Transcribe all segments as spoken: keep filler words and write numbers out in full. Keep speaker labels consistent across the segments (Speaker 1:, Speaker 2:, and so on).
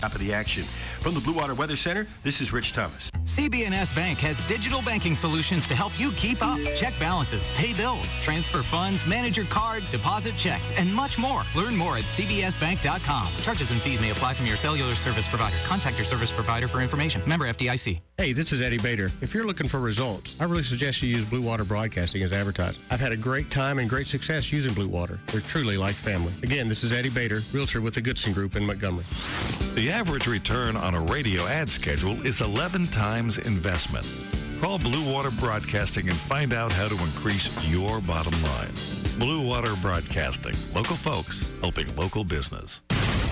Speaker 1: Top of the action. From the Blue Water Weather Center, this is Rich Thomas.
Speaker 2: C B N S Bank has digital banking solutions to help you keep up. Check balances, pay bills, transfer funds, manage your card, deposit checks, and much more. Learn more at c b s bank dot com. Charges and fees may apply from your cellular service provider. Contact your service provider for information. Member F D I C.
Speaker 3: Hey, this is Eddie Bader. If you're looking for results, I really suggest you use Blue Water Broadcasting as advertised. I've had a great time and great success using Blue Water. They're truly like family. Again, this is Eddie Bader, realtor with the Goodson Group in Montgomery.
Speaker 4: The average return on a radio ad schedule is eleven times investment. Call Blue Water Broadcasting and find out how to increase your bottom line. Blue Water Broadcasting. Local folks helping local business.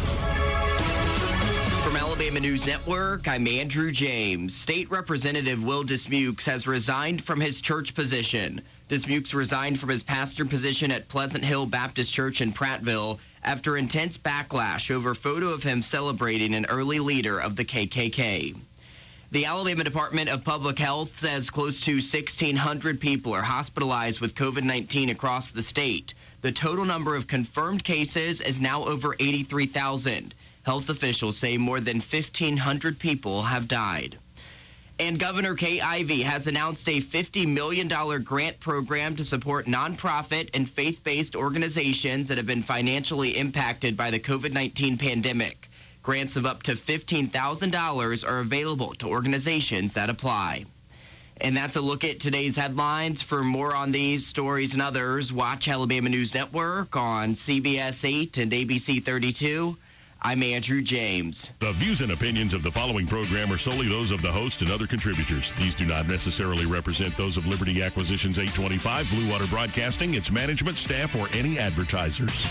Speaker 5: From Alabama News Network, I'm Andrew James. State Representative Will Dismukes has resigned from his church position. Dismukes resigned from his pastor position at Pleasant Hill Baptist Church in Prattville after intense backlash over a photo of him celebrating an early leader of the K K K. The Alabama Department of Public Health says close to sixteen hundred people are hospitalized with COVID nineteen across the state. The total number of confirmed cases is now over eighty-three thousand. Health officials say more than fifteen hundred people have died. And Governor Kay Ivey has announced a fifty million dollars grant program to support nonprofit and faith-based organizations that have been financially impacted by the COVID nineteen pandemic. Grants of up to fifteen thousand dollars are available to organizations that apply. And that's a look at today's headlines. For more on these stories and others, watch Alabama News Network on C B S eight and A B C thirty-two. I'm Andrew James.
Speaker 6: The views and opinions of the following program are solely those of the host and other contributors. These do not necessarily represent those of Liberty Acquisitions eight twenty-five, Blue Water Broadcasting, its management, staff, or any advertisers.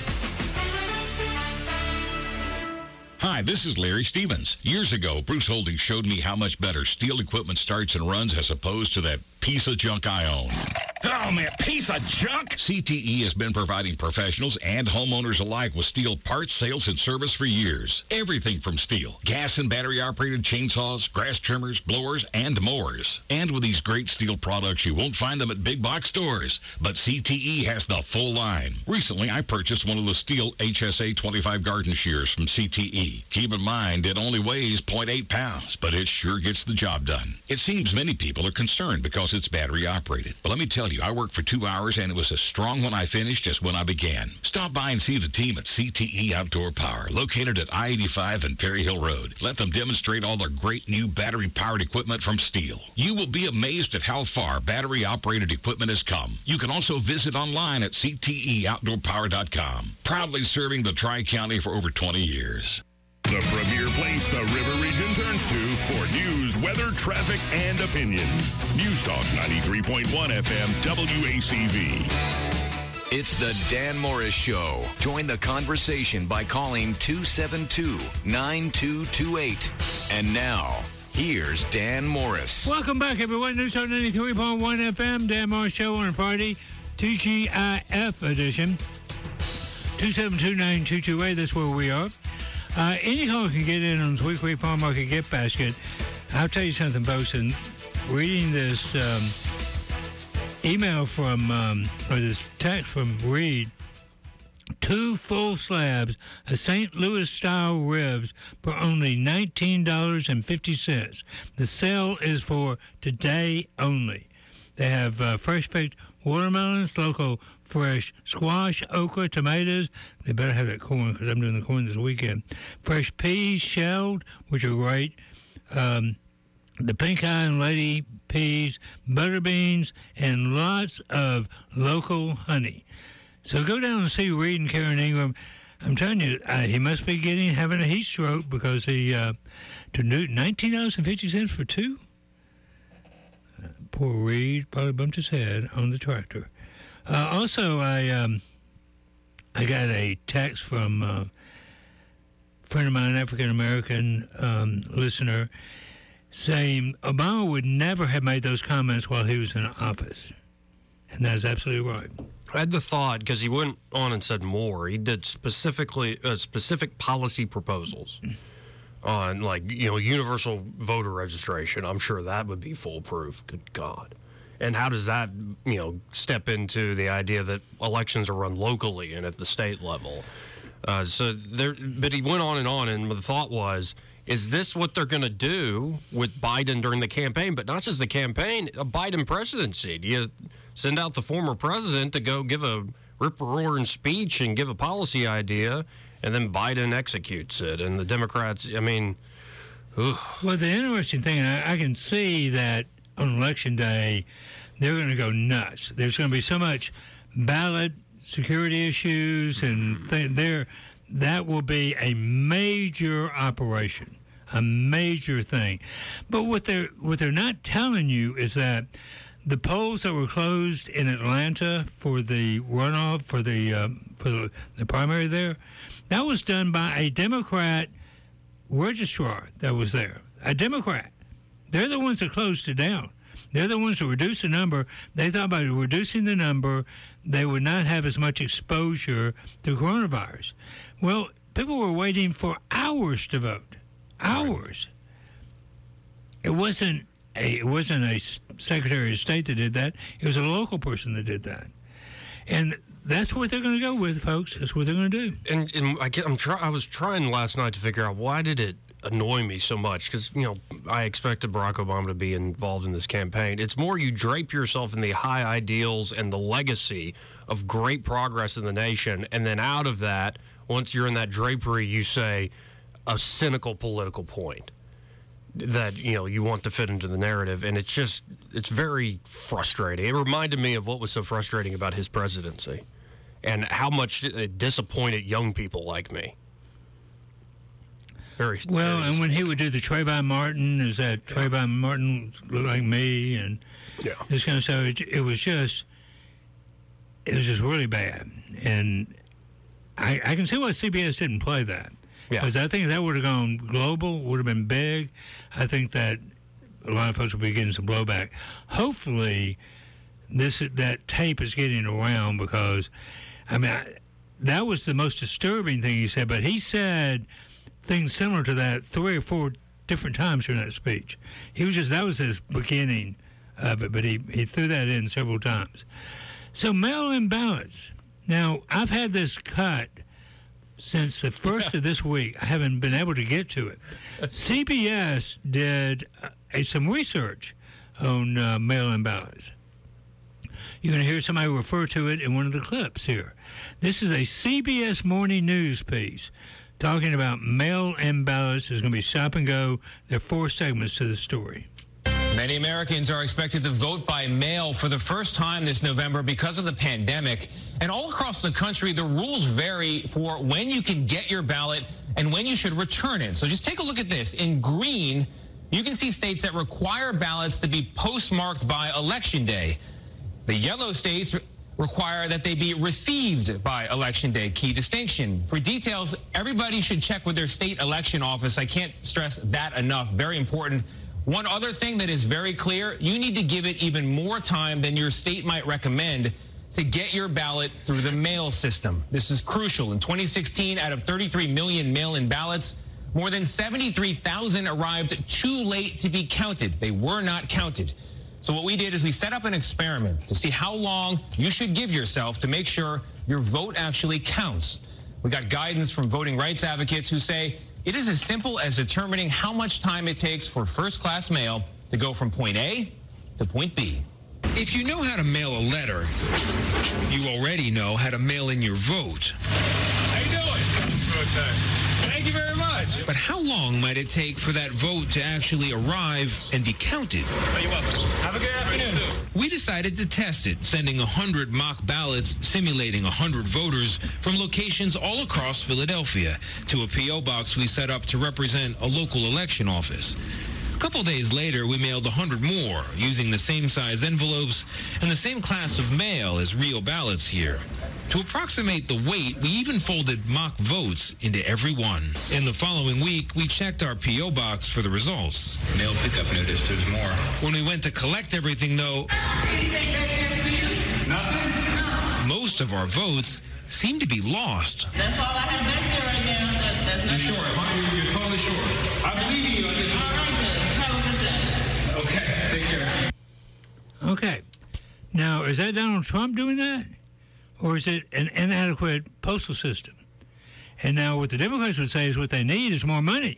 Speaker 7: Hi, this is Larry Stevens. Years ago, Bruce Holdings showed me how much better steel equipment starts and runs as opposed to that piece of junk I own.
Speaker 8: Oh, man, piece of junk?
Speaker 7: C T E has been providing professionals and homeowners alike with steel parts, sales, and service for years. Everything from steel, gas and battery-operated chainsaws, grass trimmers, blowers, and mowers. And with these great steel products, you won't find them at big box stores. But C T E has the full line. Recently, I purchased one of the steel H S A twenty-five garden shears from C T E. Keep in mind, it only weighs zero point eight pounds, but it sure gets the job done. It seems many people are concerned because it's battery-operated. But let me tell you, I worked for two hours, and it was as strong when I finished as when I began. Stop by and see the team at C T E Outdoor Power, located at I eighty-five and Perry Hill Road. Let them demonstrate all their great new battery-powered equipment from Steel. You will be amazed at how far battery-operated equipment has come. You can also visit online at c t e outdoor power dot com. Proudly serving the Tri-County for over twenty years.
Speaker 6: The premier place the River Region turns to for news, weather, traffic, and opinion. News Talk ninety-three point one F M W A C V.
Speaker 9: It's the Dan Morris Show. Join the conversation by calling two seven two, nine two two eight. And now, here's Dan Morris.
Speaker 10: Welcome back, everyone. News Talk ninety-three point one F M, Dan Morris Show on Friday, T G I F edition. two seven two, nine two two eight, that's where we are. Uh, any caller can get in on this weekly farm market gift basket. I'll tell you something, Bosun. Reading this um, email from, um, or this text from Reed, two full slabs of Saint Louis-style ribs for only nineteen dollars and fifty cents. The sale is for today only. They have uh, fresh-picked watermelons, local fresh squash, okra, tomatoes. They better have that corn because I'm doing the corn this weekend. Fresh peas, shelled, which are great. Um, the pink eye and lady peas, butter beans, and lots of local honey. So go down and see Reed and Karen Ingram. I'm telling you, uh, he must be getting having a heat stroke because he uh, to do nineteen dollars and fifty cents for two. Uh, poor Reed probably bumped his head on the tractor. Uh, also, I um, I got a text from uh, a friend of mine, African-American um, listener, saying Obama would never have made those comments while he was in office. And that's absolutely right.
Speaker 11: I had the thought, because he went on and said more, he did specifically uh, specific policy proposals on, like, you know, universal voter registration. I'm sure that would be foolproof. Good God. And how does that, you know, step into the idea that elections are run locally and at the state level? Uh, so there, but he went on and on, and the thought was, is this what they're going to do with Biden during the campaign? But not just the campaign, a Biden presidency. Do you send out the former president to go give a rip-roaring speech and give a policy idea, and then Biden executes it? And the Democrats, I mean, ugh.
Speaker 10: Well, the interesting thing, I, I can see that on Election Day, they're going to go nuts. There's going to be so much ballot security issues, and th- there, that will be a major operation, a major thing. But what they're what they're not telling you is that the polls that were closed in Atlanta for the runoff for the um, for the, the primary there, that was done by a Democrat registrar that was there, a Democrat. They're the ones that closed it down. They're the ones that reduced the number. They thought by reducing the number, they would not have as much exposure to coronavirus. Well, people were waiting for hours to vote. Hours. It wasn't a, it wasn't a Secretary of State that did that. It was a local person that did that. And that's what they're going to go with, folks. That's what they're going to do.
Speaker 11: And, and I, get, I'm try, I was trying last night to figure out why did it annoy me so much, because, you know, I expected Barack Obama to be involved in this campaign. It's more you drape yourself in the high ideals and the legacy of great progress in the nation, and then out of that, once you're in that drapery, you say a cynical political point that, you know, you want to fit into the narrative, and it's just, it's very frustrating. It reminded me of what was so frustrating about his presidency and how much it disappointed young people like me. Very
Speaker 10: well,
Speaker 11: very
Speaker 10: and when he would do the Trayvon Martin, is that yeah. Trayvon Martin look like me, and
Speaker 11: yeah.
Speaker 10: this kind of stuff. It, it was just, it was just really bad, and I, I can see why C B S didn't play that, because yeah. I think if that would have gone global, would have been big. I think that a lot of folks will be getting some blowback. Hopefully, this that tape is getting around, because, I mean, I, that was the most disturbing thing he said. But he said things similar to that three or four different times during that speech. He was just, that was his beginning of it, but he, he threw that in several times. So mail-in ballots. Now, I've had this cut since the first of this week. I haven't been able to get to it. C B S did uh, some research on uh, mail-in ballots. You're going to hear somebody refer to it in one of the clips here. This is a C B S Morning News piece talking about mail-in ballots. There's going to be stop and go. There are four segments to the story.
Speaker 12: Many Americans are expected to vote by mail for the first time this November because of the pandemic. And all across the country, the rules vary for when you can get your ballot and when you should return it. So just take a look at this. In green, you can see states that require ballots to be postmarked by Election Day. The yellow states require that they be received by Election Day. Key distinction. For details, everybody should check with their state election office. I can't stress that enough. Very important. One other thing that is very clear, you need to give it even more time than your state might recommend to get your ballot through the mail system. This is crucial. In twenty sixteen, out of thirty-three million mail-in ballots, more than seventy-three thousand arrived too late to be counted. They were not counted. So what we did is we set up an experiment to see how long you should give yourself to make sure your vote actually counts. We got guidance from voting rights advocates who say it is as simple as determining how much time it takes for first-class mail to go from point A to point B.
Speaker 13: If you know how to mail a letter, you already know how to mail in your vote.
Speaker 8: How you doing? Okay. Thank you very much.
Speaker 13: But how long might it take for that vote to actually arrive and be counted?
Speaker 8: Oh, you're welcome. Have a good afternoon.
Speaker 13: We decided to test it, sending one hundred mock ballots simulating one hundred voters from locations all across Philadelphia to a P O box we set up to represent a local election office. A couple days later, we mailed one hundred more, using the same size envelopes and the same class of mail as real ballots here. To approximate the weight, we even folded mock votes into every one. In the following week, we checked our P O box for the results.
Speaker 14: Mail pickup notice, there's more.
Speaker 13: When we went to collect everything, though,
Speaker 8: nothing?
Speaker 13: Most of our votes seemed to be lost.
Speaker 15: That's all I have back there right now. That, that's
Speaker 8: you're sure, huh? You're, you're totally sure. I believe in you. I just...
Speaker 15: All right, good. Have a good day.
Speaker 8: Okay, take care.
Speaker 10: Okay. Now, is that Donald Trump doing that? Or is it an inadequate postal system? And now what the Democrats would say is what they need is more money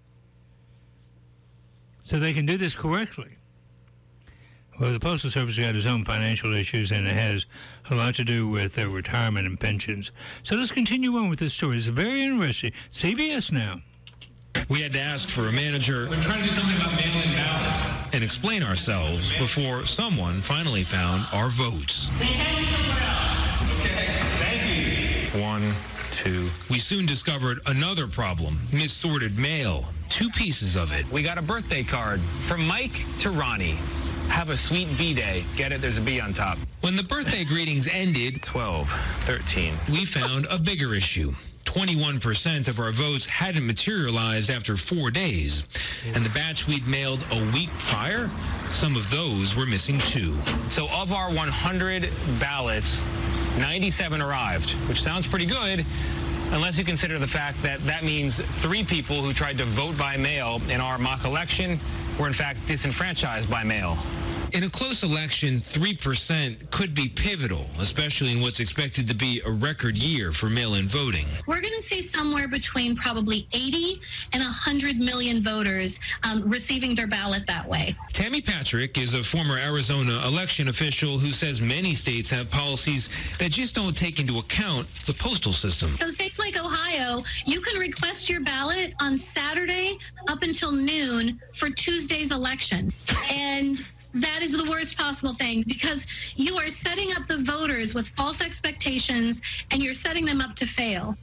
Speaker 10: so they can do this correctly. Well, the Postal Service got its own financial issues, and it has a lot to do with their retirement and pensions. So let's continue on with this story. It's very interesting. C B S Now.
Speaker 13: We had to ask for a manager
Speaker 8: We're trying to do something about mail-in ballots.
Speaker 13: and explain ourselves before someone finally found our votes.
Speaker 8: Okay, thank you.
Speaker 13: One, two. We soon discovered another problem, missorted mail. Two pieces of it.
Speaker 12: We got a birthday card from Mike to Ronnie. Have a sweet B-day. Get it? There's a B on top.
Speaker 13: When the birthday greetings ended,
Speaker 12: twelve, thirteen.
Speaker 13: We found a bigger issue. twenty-one percent of our votes hadn't materialized after four days. And the batch we'd mailed a week prior, some of those were missing too.
Speaker 12: So of our one hundred ballots, ninety-seven arrived, which sounds pretty good, unless you consider the fact that that means three people who tried to vote by mail in our mock election were in fact disenfranchised by mail.
Speaker 13: In a close election, three percent could be pivotal, especially in what's expected to be a record year for mail-in voting.
Speaker 16: We're going to see somewhere between probably eighty and one hundred million voters um, receiving their ballot that way.
Speaker 13: Tammy Patrick is a former Arizona election official who says many states have policies that just don't take into account the postal system.
Speaker 16: So states like Ohio, you can request your ballot on Saturday up until noon for Tuesday's election. And that is the worst possible thing because you are setting up the voters with false expectations and you're setting them up to fail.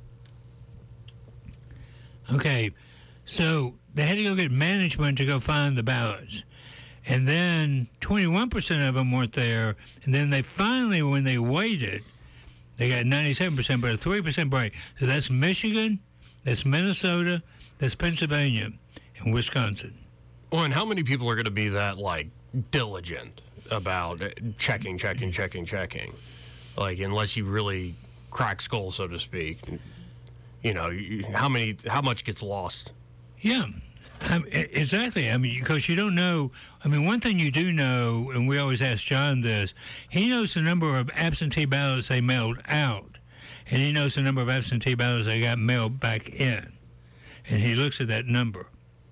Speaker 10: Okay, so they had to go get management to go find the ballots. And then twenty-one percent of them weren't there. And then they finally, when they waited, they got ninety-seven percent, but a three percent break. So that's Michigan, that's Minnesota, that's Pennsylvania, and Wisconsin.
Speaker 11: Well, and how many people are going to be that, like, diligent about checking, checking, checking, checking? Like, unless you really crack skull, so to speak. You know, you, how many, how much gets lost?
Speaker 10: Yeah, um, exactly. I mean, because you don't know. I mean, one thing you do know, and we always ask John this, he knows the number of absentee ballots they mailed out, and he knows the number of absentee ballots they got mailed back in. And he looks at that number.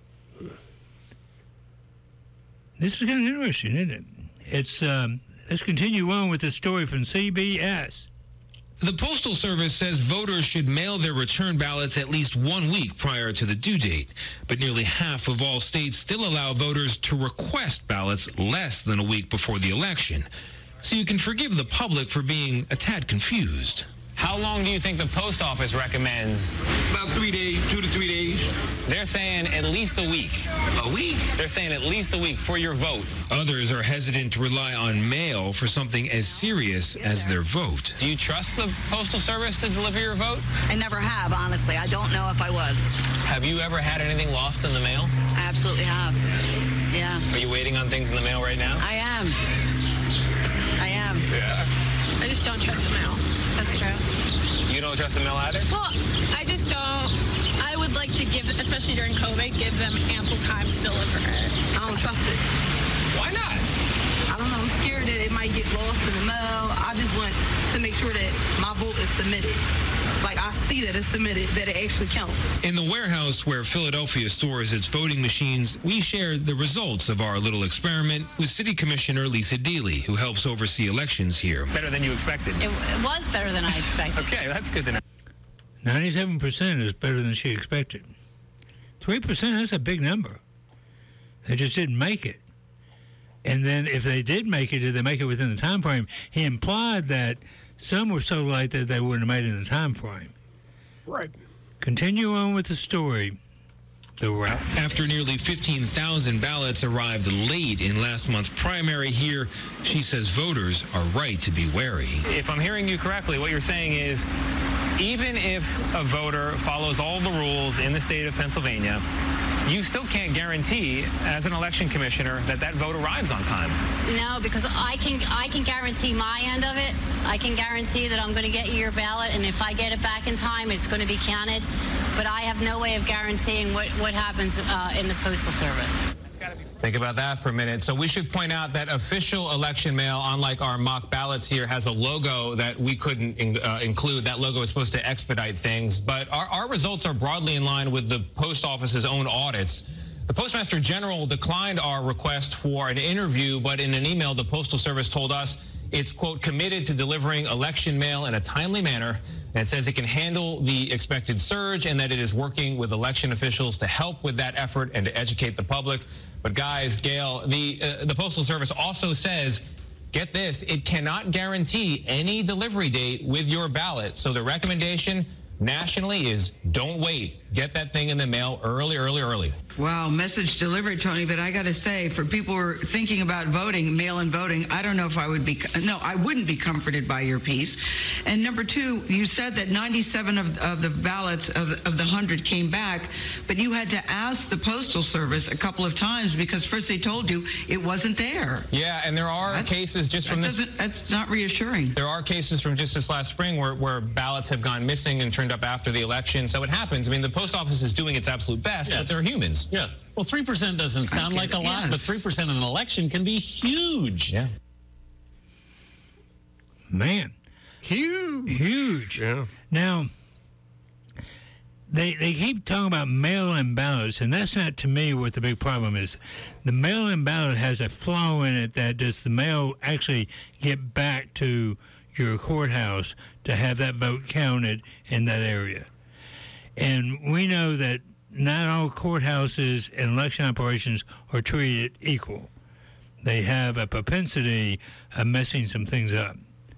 Speaker 10: This is kind of interesting, isn't it? It's um, let's continue on with this story from C B S.
Speaker 13: The Postal Service says voters should mail their return ballots at least one week prior to the due date. But nearly half of all states still allow voters to request ballots less than a week before the election. So you can forgive the public for being a tad confused.
Speaker 12: How long do you think the post office recommends?
Speaker 17: About three days, two to three days.
Speaker 12: They're saying at least a week.
Speaker 17: A week?
Speaker 12: They're saying at least a week for your vote.
Speaker 13: Others are hesitant to rely on mail for something as serious as their vote.
Speaker 12: Do you trust the Postal Service to deliver your vote?
Speaker 18: I never have, honestly. I don't know if I would.
Speaker 12: Have you ever had anything lost in the mail?
Speaker 18: I absolutely have. Yeah.
Speaker 12: Are you waiting on things in the mail right now?
Speaker 18: I am. I am.
Speaker 12: Yeah.
Speaker 19: I just don't trust the mail. That's true.
Speaker 12: You don't trust the mail either?
Speaker 19: Well, I just don't. I would like to give, especially during COVID, give them ample time to deliver it.
Speaker 18: I don't trust it.
Speaker 12: Why not?
Speaker 18: I don't know. I'm scared that it might get lost in the mail. I just want to make sure that my vote is submitted. Like, I see that it's submitted, that it actually counts.
Speaker 13: In the warehouse where Philadelphia stores its voting machines, we shared the results of our little experiment with City Commissioner Lisa Deely, who helps oversee elections here.
Speaker 12: Better than you expected.
Speaker 20: It, it was better than I expected.
Speaker 12: Okay, that's good to know.
Speaker 10: ninety-seven percent is better than she expected. three percent, that's a big number. They just didn't make it. And then if they did make it, did they make it within the time frame? He implied that some were so late that they wouldn't have made it in the time frame.
Speaker 11: Right.
Speaker 10: Continue on with the story. The route.
Speaker 13: After nearly fifteen thousand ballots arrived late in last month's primary here, she says voters are right to be wary.
Speaker 12: If I'm hearing you correctly, what you're saying is even if a voter follows all the rules in the state of Pennsylvania, you still can't guarantee as an election commissioner that that vote arrives on time.
Speaker 20: No, because I can I can guarantee my end of it. I can guarantee that I'm going to get you your ballot, and if I get it back in time, it's going to be counted. But I have no way of guaranteeing what, what happens uh, in the Postal Service.
Speaker 12: Think about that for a minute. So we should point out that official election mail, unlike our mock ballots here, has a logo that we couldn't in, uh, include. That logo is supposed to expedite things. But our, our results are broadly in line with the post office's own audits. The Postmaster General declined our request for an interview, but in an email, the Postal Service told us it's, quote, committed to delivering election mail in a timely manner, and it says it can handle the expected surge and that it is working with election officials to help with that effort and to educate the public. But guys, Gail, the, uh, the Postal Service also says, get this, it cannot guarantee any delivery date with your ballot. So the recommendation nationally is don't wait. Get that thing in the mail early, early, early.
Speaker 21: Wow, message delivered, Tony. But I got to say, for people who are thinking about voting, mail-in voting, I don't know if I would be, no, I wouldn't be comforted by your piece. And number two, you said that ninety-seven of, of the ballots of, of the one hundred came back, but you had to ask the Postal Service a couple of times because first they told you it wasn't there.
Speaker 12: Yeah, and there are
Speaker 21: that,
Speaker 12: cases just from
Speaker 21: that
Speaker 12: this.
Speaker 21: That's not reassuring.
Speaker 12: There are cases from just this last spring where, where ballots have gone missing and turned up after the election. So it happens. I mean, the Post Office is doing its absolute best,
Speaker 22: yes.
Speaker 12: but they're humans.
Speaker 22: Yeah. Well, three percent doesn't sound like a lot,
Speaker 21: yes.
Speaker 22: but three percent in an election can be huge.
Speaker 12: Yeah.
Speaker 10: Man.
Speaker 3: Huge.
Speaker 10: Huge.
Speaker 3: Yeah.
Speaker 10: Now, they they keep talking about mail-in ballots, and that's not, to me, what the big problem is. The mail-in ballot has a flaw in it that does the mail actually get back to your courthouse to have that vote counted in that area. And we know that not all courthouses and election operations are treated equal. They have a propensity of messing some things up.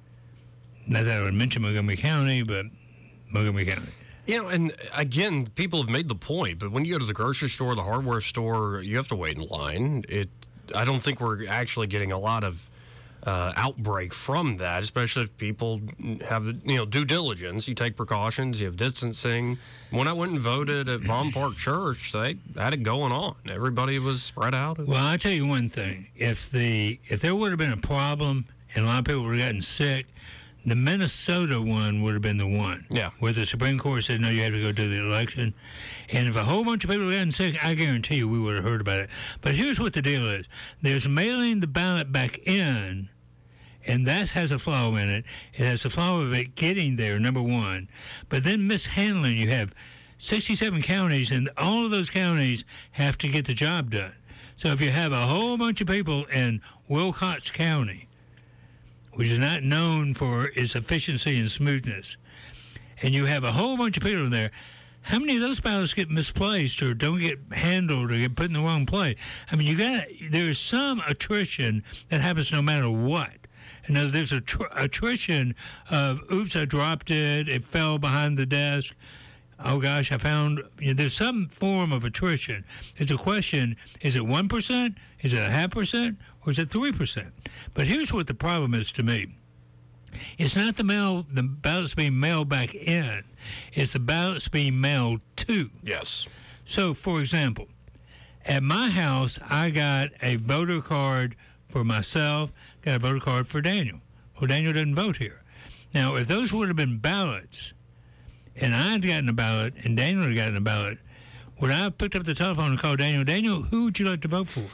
Speaker 10: Not that I would mention Montgomery County, but Montgomery County.
Speaker 11: You know, and again, people have made the point, but when you go to the grocery store, the hardware store, you have to wait in line. It, I don't think we're actually getting a lot of uh, outbreak from that, especially if people have, you know, due diligence. You take precautions, you have distancing. When I went and voted at Vaughn Park Church, they had it going on. Everybody was spread out.
Speaker 10: Well, I'll tell you one thing. If the if there would have been a problem and a lot of people would have gotten sick, the Minnesota one would have been the one.
Speaker 11: Yeah.
Speaker 10: Where the Supreme Court said, no, you have to go to the election. And if a whole bunch of people had gotten sick, I guarantee you we would have heard about it. But here's what the deal is. There's mailing the ballot back in, and that has a flaw in it. It has a flaw of it getting there, number one. But then mishandling, you have sixty-seven counties, and all of those counties have to get the job done. So if you have a whole bunch of people in Wilcox County, which is not known for its efficiency and smoothness, and you have a whole bunch of people in there, how many of those ballots get misplaced or don't get handled or get put in the wrong place? I mean, you got there's some attrition that happens no matter what. And there's a tr- attrition of, oops, I dropped it, it fell behind the desk. Oh, gosh, I found, you know, there's some form of attrition. It's a question, is it one percent, is it a half percent, or is it three percent? But here's what the problem is to me. It's not the mail, the ballots being mailed back in. It's the ballots being mailed to.
Speaker 11: Yes.
Speaker 10: So, for example, at my house, I got a voter card for myself, got a voter card for Daniel. Well, Daniel doesn't vote here. Now, if those would have been ballots, and I had gotten a ballot, and Daniel had gotten a ballot, would I have picked up the telephone and called Daniel, Daniel, who would you like to vote for?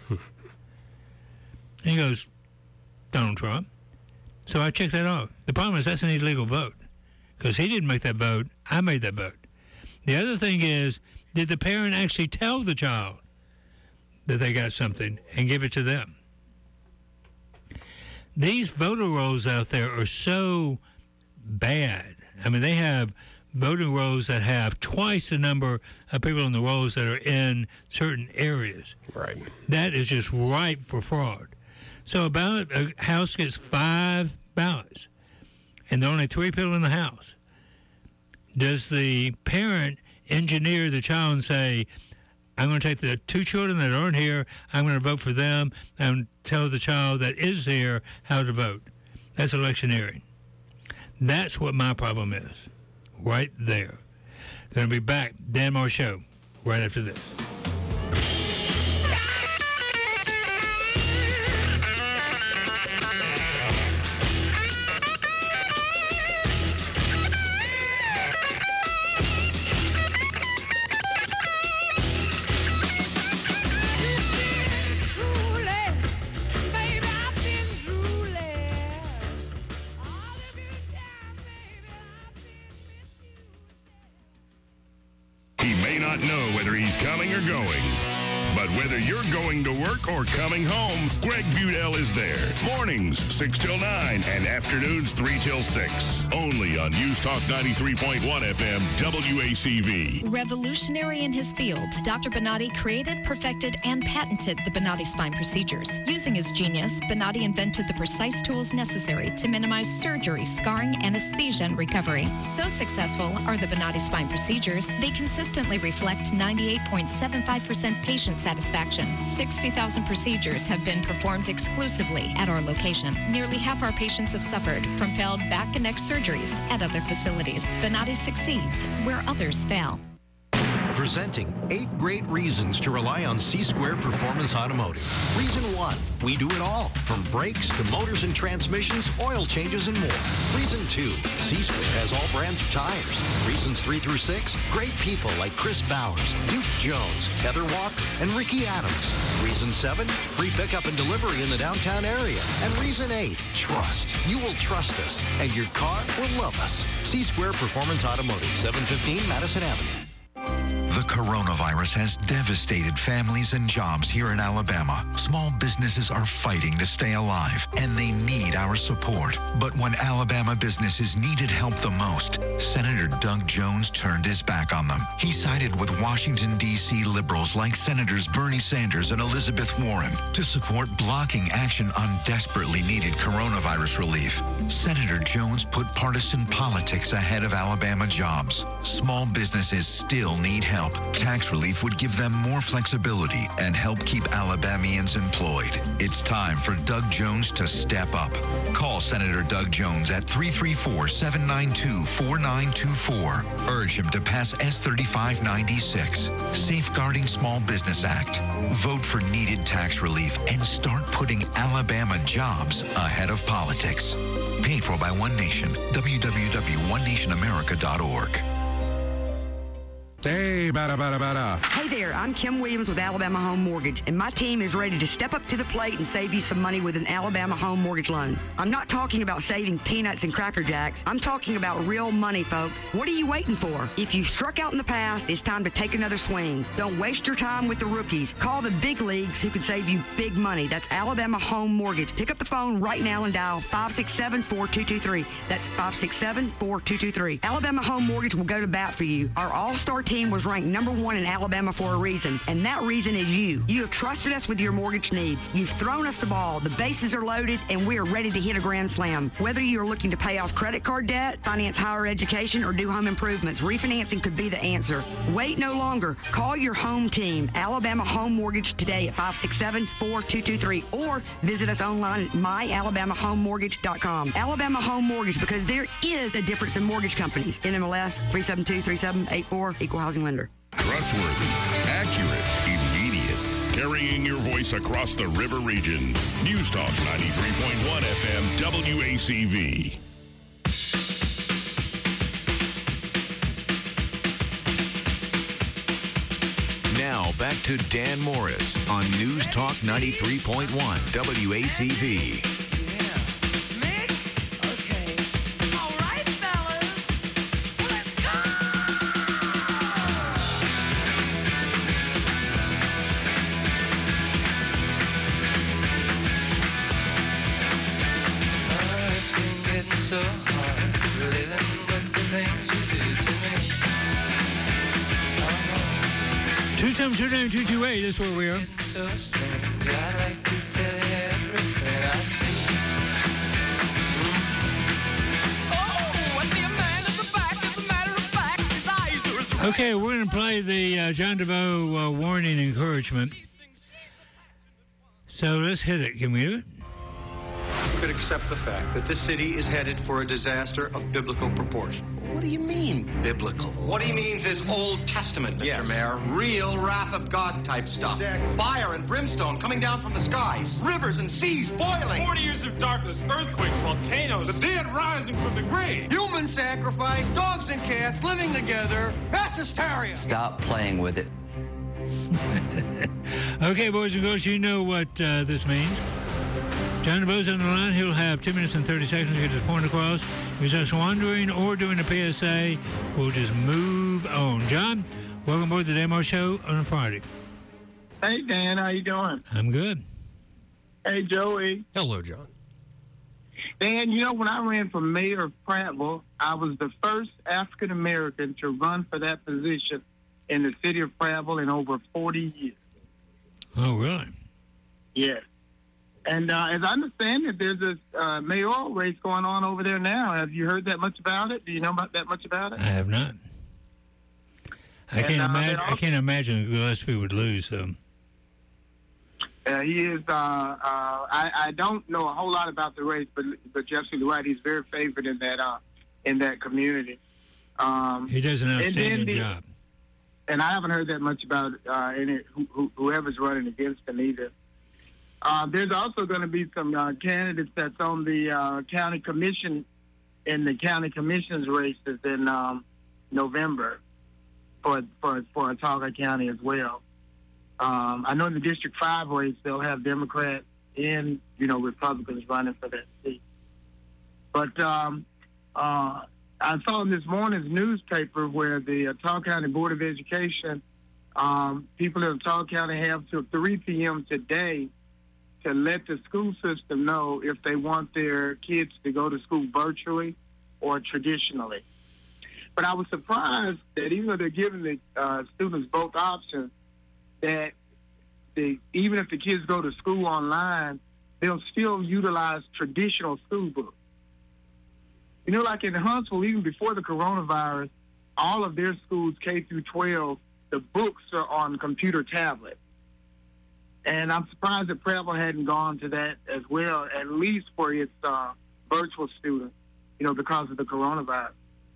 Speaker 10: And he goes, Donald Trump. So I checked that off. The problem is that's an illegal vote because he didn't make that vote. I made that vote. The other thing is, did the parent actually tell the child that they got something and give it to them? These voter rolls out there are so bad. I mean, they have voting rolls that have twice the number of people in the rolls that are in certain areas.
Speaker 11: Right.
Speaker 10: That is just ripe for fraud. So a ballot, a house gets five ballots, and there are only three people in the house. Does the parent engineer the child and say, I'm going to take the two children that aren't here, I'm going to vote for them, and tell the child that is here how to vote? That's electioneering. That's what my problem is, right there. Going to be back, Dan Moore Show, right after this.
Speaker 6: not know whether he's coming or going. But whether you're going to work or coming home, Greg Budell is there. Mornings, six till nine, and afternoons, three till six. Only on News Talk ninety-three point one F M, W A C V.
Speaker 1: Revolutionary in his field, Doctor Bonatti created, perfected, and patented the Bonatti spine procedures. Using his genius, Bonatti invented the precise tools necessary to minimize surgery, scarring, anesthesia, and recovery. So successful are the Bonatti spine procedures, they consistently reflect ninety-eight point seven five percent patient satisfaction. sixty thousand procedures have been performed exclusively at our location. Nearly half our patients have suffered from failed back and neck surgeries at other facilities. Bonatti succeeds where others fail.
Speaker 2: Presenting eight great reasons to rely on C-Square Performance Automotive. Reason one, we do it all, from brakes to motors and transmissions, oil changes, and more. Reason two, C-Square has all brands of tires. Reasons three through six, great people like Chris Bowers, Duke Jones, Heather Walker, and Ricky Adams. Reason seven, free pickup and delivery in the downtown area. And reason eight, trust. You will trust us, and your car will love us. C-Square Performance Automotive, seven fifteen Madison Avenue.
Speaker 23: The coronavirus has devastated families and jobs here in Alabama. Small businesses are fighting to stay alive, and they need our support. But when Alabama businesses needed help the most, Senator Doug Jones turned his back on them. He sided with Washington, D C liberals like Senators Bernie Sanders and Elizabeth Warren to support blocking action on desperately needed coronavirus relief. Senator Jones put partisan politics ahead of Alabama jobs. Small businesses still need help. Tax relief would give them more flexibility and help keep Alabamians employed. It's time for Doug Jones to step up. Call Senator Doug Jones at three three four, seven nine two, four nine two four. Urge him to pass S thirty-five ninety-six, Safeguarding Small Business Act. Vote for needed tax relief and start putting Alabama jobs ahead of politics. Paid for by One Nation. w w w dot one nation america dot org.
Speaker 24: Hey, bada, bada, bada.
Speaker 25: Hey there, I'm Kim Williams with Alabama Home Mortgage, and my team is ready to step up to the plate and save you some money with an Alabama Home Mortgage loan. I'm not talking about saving peanuts and Cracker Jacks. I'm talking about real money, folks. What are you waiting for? If you've struck out in the past, it's time to take another swing. Don't waste your time with the rookies. Call the big leagues who can save you big money. That's Alabama Home Mortgage. Pick up the phone right now and dial five six seven, four two two three. That's five six seven, four two two three. Alabama Home Mortgage will go to bat for you. Our all-star team was ranked number one in Alabama for a reason, and that reason is you. You have trusted us with your mortgage needs. You've thrown us the ball. The bases are loaded, and we are ready to hit a grand slam. Whether you're looking to pay off credit card debt, finance higher education, or do home improvements, refinancing could be the answer. Wait no longer. Call your home team, Alabama Home Mortgage, today at five six seven, four two two three, or visit us online at my alabama home mortgage dot com. Alabama Home Mortgage, because there is a difference in mortgage companies. N M L S three seven two, three seven eight four, Equal Housing Lender.
Speaker 6: Trustworthy, accurate, immediate. Carrying your voice across the river region. News Talk ninety-three point one F M, W A C V.
Speaker 9: Now back to Dan Morris on News Talk ninety-three point one W A C V.
Speaker 26: So hard living with the things you do to me.
Speaker 10: two seven two, nine two two eight, that's where we are.
Speaker 26: So strange, I like to tell you everything I see. Oh, I see a man in the back. As a matter of fact, his eyes are as
Speaker 10: Okay, we're going to play the uh, John DeVoe uh, warning encouragement. So let's hit it. Can we do it?
Speaker 27: Could accept the fact that this city is headed for a disaster of biblical proportion.
Speaker 2: What do you mean, biblical?
Speaker 27: What he means is Old Testament, Mister
Speaker 2: Yes.
Speaker 27: Mayor. Real wrath of God type stuff.
Speaker 2: Exactly.
Speaker 27: Fire and brimstone coming down from the skies. Rivers and seas boiling.
Speaker 8: Forty years of darkness, earthquakes, volcanoes.
Speaker 27: The dead rising from the grave. Human sacrifice, dogs and cats living together. Mass hysteria.
Speaker 5: Stop playing with it.
Speaker 10: Okay, boys and girls, you know what uh, this means. John DeVoe's on the line. He'll have two minutes and thirty seconds to get his point across. If he's just wandering or doing a P S A, we'll just move on. John, Welcome aboard the Demo Show on a Friday.
Speaker 4: Hey, Dan, how you doing?
Speaker 10: I'm good.
Speaker 4: Hey, Joey.
Speaker 11: Hello, John.
Speaker 4: Dan, you know, when I ran for mayor of Prattville, I was the first African-American to run for that position in the city of Prattville in over forty years.
Speaker 10: Oh, really?
Speaker 4: Yes. And uh, as I understand it, there's a uh, mayoral race going on over there now. Have you heard that much about it? Do you know about that much about it?
Speaker 10: I have not. I
Speaker 4: And,
Speaker 10: can't
Speaker 4: uh,
Speaker 10: imagine.
Speaker 4: they
Speaker 10: I can't imagine Gillespie would lose. So.
Speaker 4: Uh, he is. Uh, uh, I, I don't know a whole lot about the race, but but you're absolutely right. He's very favored in that uh, in that community. Um,
Speaker 10: He does an
Speaker 4: and then
Speaker 10: outstanding
Speaker 4: the-
Speaker 10: job.
Speaker 4: And I haven't heard that much about uh, any who, who, whoever's running against him either. Uh, there's also going to be some uh, candidates that's on the uh, county commission in the county commission's races in um, November for for for Autauga County as well. Um, I know in the District Five race they'll have Democrats and you know Republicans running for that seat. But um, uh, I saw in this morning's newspaper where the Autauga County Board of Education, um, people in Autauga County have till three p.m. today to let the school system know if they want their kids to go to school virtually or traditionally. But I was surprised that even though they're giving the uh, students both options, that they, even if the kids go to school online, they'll still utilize traditional school books. You know, like in Huntsville, even before the coronavirus, all of their schools, K through twelve, the books are on computer tablets. And I'm surprised that Prattville hadn't gone to that as well, at least for its uh, virtual students, you know, because of the coronavirus.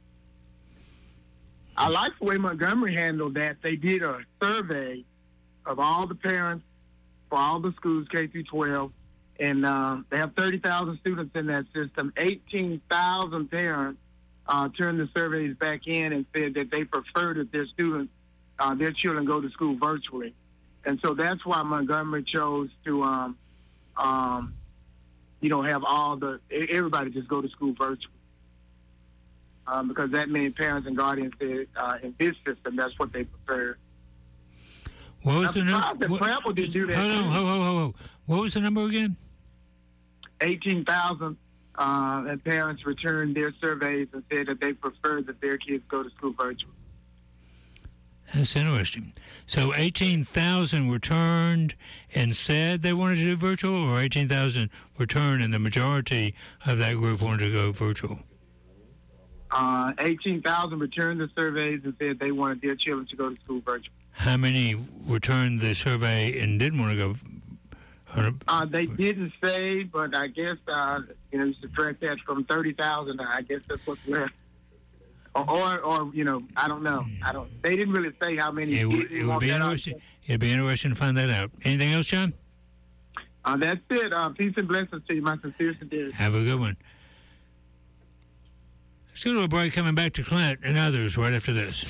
Speaker 4: I like the way Montgomery handled that. They did a survey of all the parents for all the schools, K through twelve, and uh, they have thirty thousand students in that system. eighteen thousand parents uh, turned the surveys back in and said that they prefer that their students, uh, their children go to school virtually. And so that's why Montgomery chose to, um, um, you know, have all the, everybody just go to school virtually. Um, because that many parents and guardians said uh, in this system, that's what they prefer.
Speaker 10: What was
Speaker 4: I'm
Speaker 10: the
Speaker 4: surprised
Speaker 10: number?
Speaker 4: that Prattville didn't do that.
Speaker 10: Hold on, hold on, hold on. What was the number again?
Speaker 4: eighteen thousand uh, and parents returned their surveys and said that they prefer that their kids go to school virtually.
Speaker 10: That's interesting. So eighteen thousand returned and said they wanted to do virtual, or eighteen thousand returned and the majority of that group wanted to go virtual?
Speaker 4: Uh, eighteen thousand returned the surveys and said they wanted their children to go to school virtual.
Speaker 10: How many returned the survey and didn't want to go?
Speaker 4: Uh, they didn't say, but I guess, uh, you know, you subtract that from thirty thousand, I guess that's what's left. Or, or, or, you know, I don't know. I don't. They didn't really say how many.
Speaker 10: It, would-
Speaker 4: didn't
Speaker 10: it would
Speaker 4: want
Speaker 10: be
Speaker 4: that
Speaker 10: interesting. It'd be interesting to find that out. Anything else, John?
Speaker 4: Uh, that's it. Uh, peace and blessings to you, my sincere sincerity.
Speaker 10: Have a good one. Let's go to a break. Coming back to Clint and others right after this.